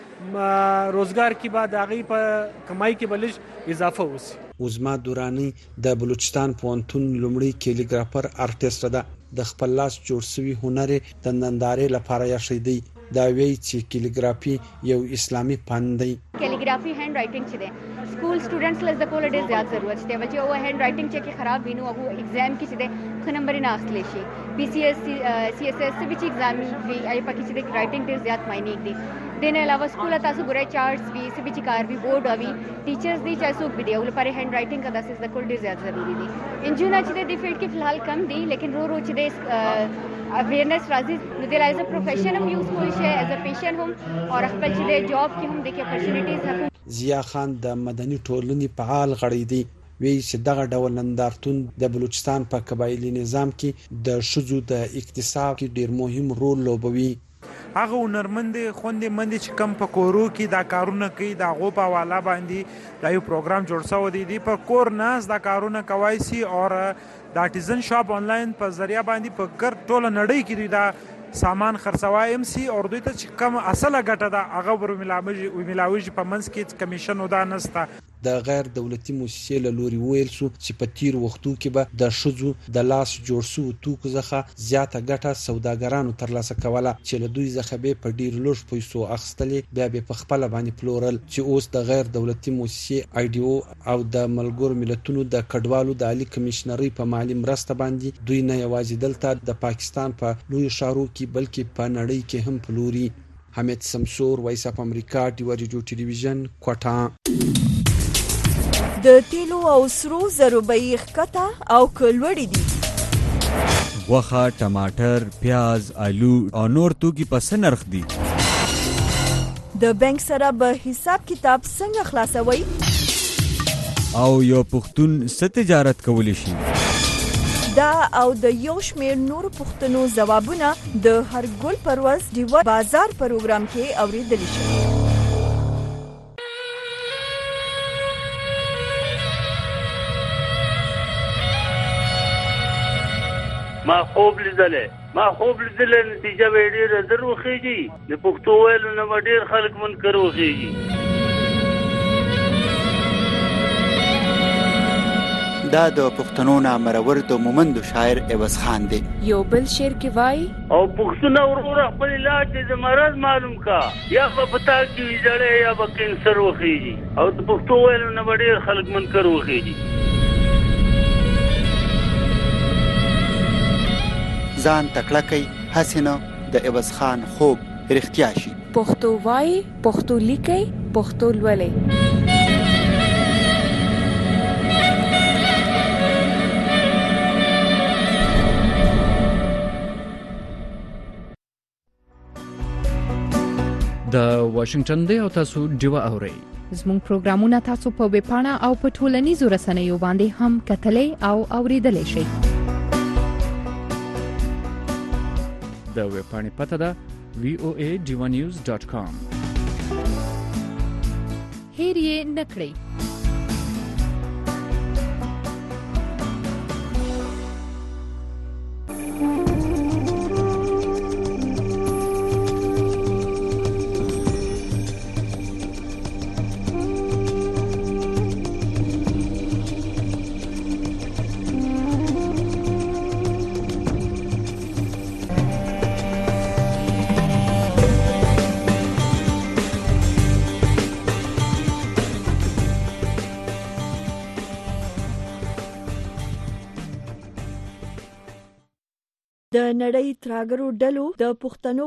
روزګار کې بعد هغه په کمای کې بلج اضافه وسی. عظما دورانی د بلوچستان پوهنتون لومړی کیلیګرافر آرټیست ده. د خپل لاس جوړ شوی هنر د نندارې لپاره یا شي دی. دا وی چې کیلیګرافي یو اسلامي فن دی. کیلیګرافي هند رائټینګ چې دی سکول سټوډنټس لز د کول ډیر زیات ضرورت دی چې او هند رائټینګ چې خراب وینو او ایگزام کې چې دی خو نمبر نه اخلي شي. پی سی ایس سی ایس ایس سی چې ایگزام وی آی پکې چې د رائټینګ ډیر زیات معنی دی. دین علاوه سکول تاسو ګورئ چارټس وی سی چې کار وی بورډ او ټیچرز دی چې څوک ویډیو لپاره هند رائټینګ کا داسې د کول ډیر زیات ضروری دی. انجینر چې د فیلډ کې فلحال کم دی لیکن رو رو چې د اویرنس راځي نو د لایز پروفیشن هم یوزفول شي ایز ا پیشن هم او خپل چې د جاب کې هم د کې اپورچونټیز هم. ضیا خان د مدني ټولنې فعال غړی دی. وی چې دغه ډول نندارتون د بلوچستان په قبایلی نظام کې د شذو د اقتصاد کې ډیر مهم رول لوبوي. هغه هنرمندې خوندې مندې چې کم په کورو کې دا کارونه کوي د هغو په حواله باندې دا یو پروګرام جوړ شوی دی. دی په کور ناست دا کارونه کوای سي او د آرټیزن شاپ آنلاین په ذریعہ باندې په ګر ټوله نړۍ کې دوی دا سامان خرڅوای ام سي او دوی ته چې کم اصله ګټه ده هغه ور ملاوي ملاوي په منځ کې کمیشن ودا نسته. د غیر دولتي موسسې له لوري ویل شو چې په تیر وختو کې به د شذو د لاس جوړ شو توکو څخه زیاته ګټه سوداګرانو ترلاسه کوله چې له دوی څخه به په ډیر لوړ پیسو اخیستلې بیا به په خپل باندې پلورل. چې اوس د غیر دولتي موسسې آی ډي او او د ملګرو ملتونو د کډوالو د عالی کمشنري په مالی مرسته باندې دوی نه یوازې دلته د پاکستان په لوی شارو کې بلکې په نړۍ کې هم پلوري. حمید سمسور، وایس اف امریکا، ډیو ریډیو ټلویزیون، کوټه. د تیلو او سرو زرو بیې ښکته او کلوړې دي. غوښه، ټماټر، پیاز، آلو او نور توکي په څه نرخ دي؟ د بانک سره به حساب کتاب څنګه خلاصوي؟ او یو پښتون څه تجارت کولی شي؟ دا او د یو شمېر نورو پوښتنو ځوابونه د هر ګل پر ورځ ډیوه بازار پروګرام کې اورېدلی شي. ما خوب لیدلې ما خوب لیدلې نتیجه به ډېره زر وخېږي. د پښتو ویلو نه به ډېر خلک منکر وخېږي. دا د پښتنو نامرور د مومندو شاعر عوض خان دی. یو بل شعر کې وای او پښتون ورور خپل علاج د مرض معلوم کا یا په پتا کې جړې یا په کینسر وخېږي. او د پښتو ویلو نه به ډېر خلک منکر وخېږي. ځان تکړه کوي هسې نه د عوض خان خوب رښتیا شي. پښتو وای، پښتو لیکي، پښتو لولي. د واشنگټن دی او تاسو ډیوه اورئ. زموږ پروګرامونه تاسو په ویب پاڼه او په ټولنیزو رسنیو باندې هم کتلای او اوریدلای شئ. د ویب پاڼې پته ده وی او ای ډیوا نیوز ډاټ کام. هیر یې نکړئ. د نړۍ ترهګرو ډلو د پښتنو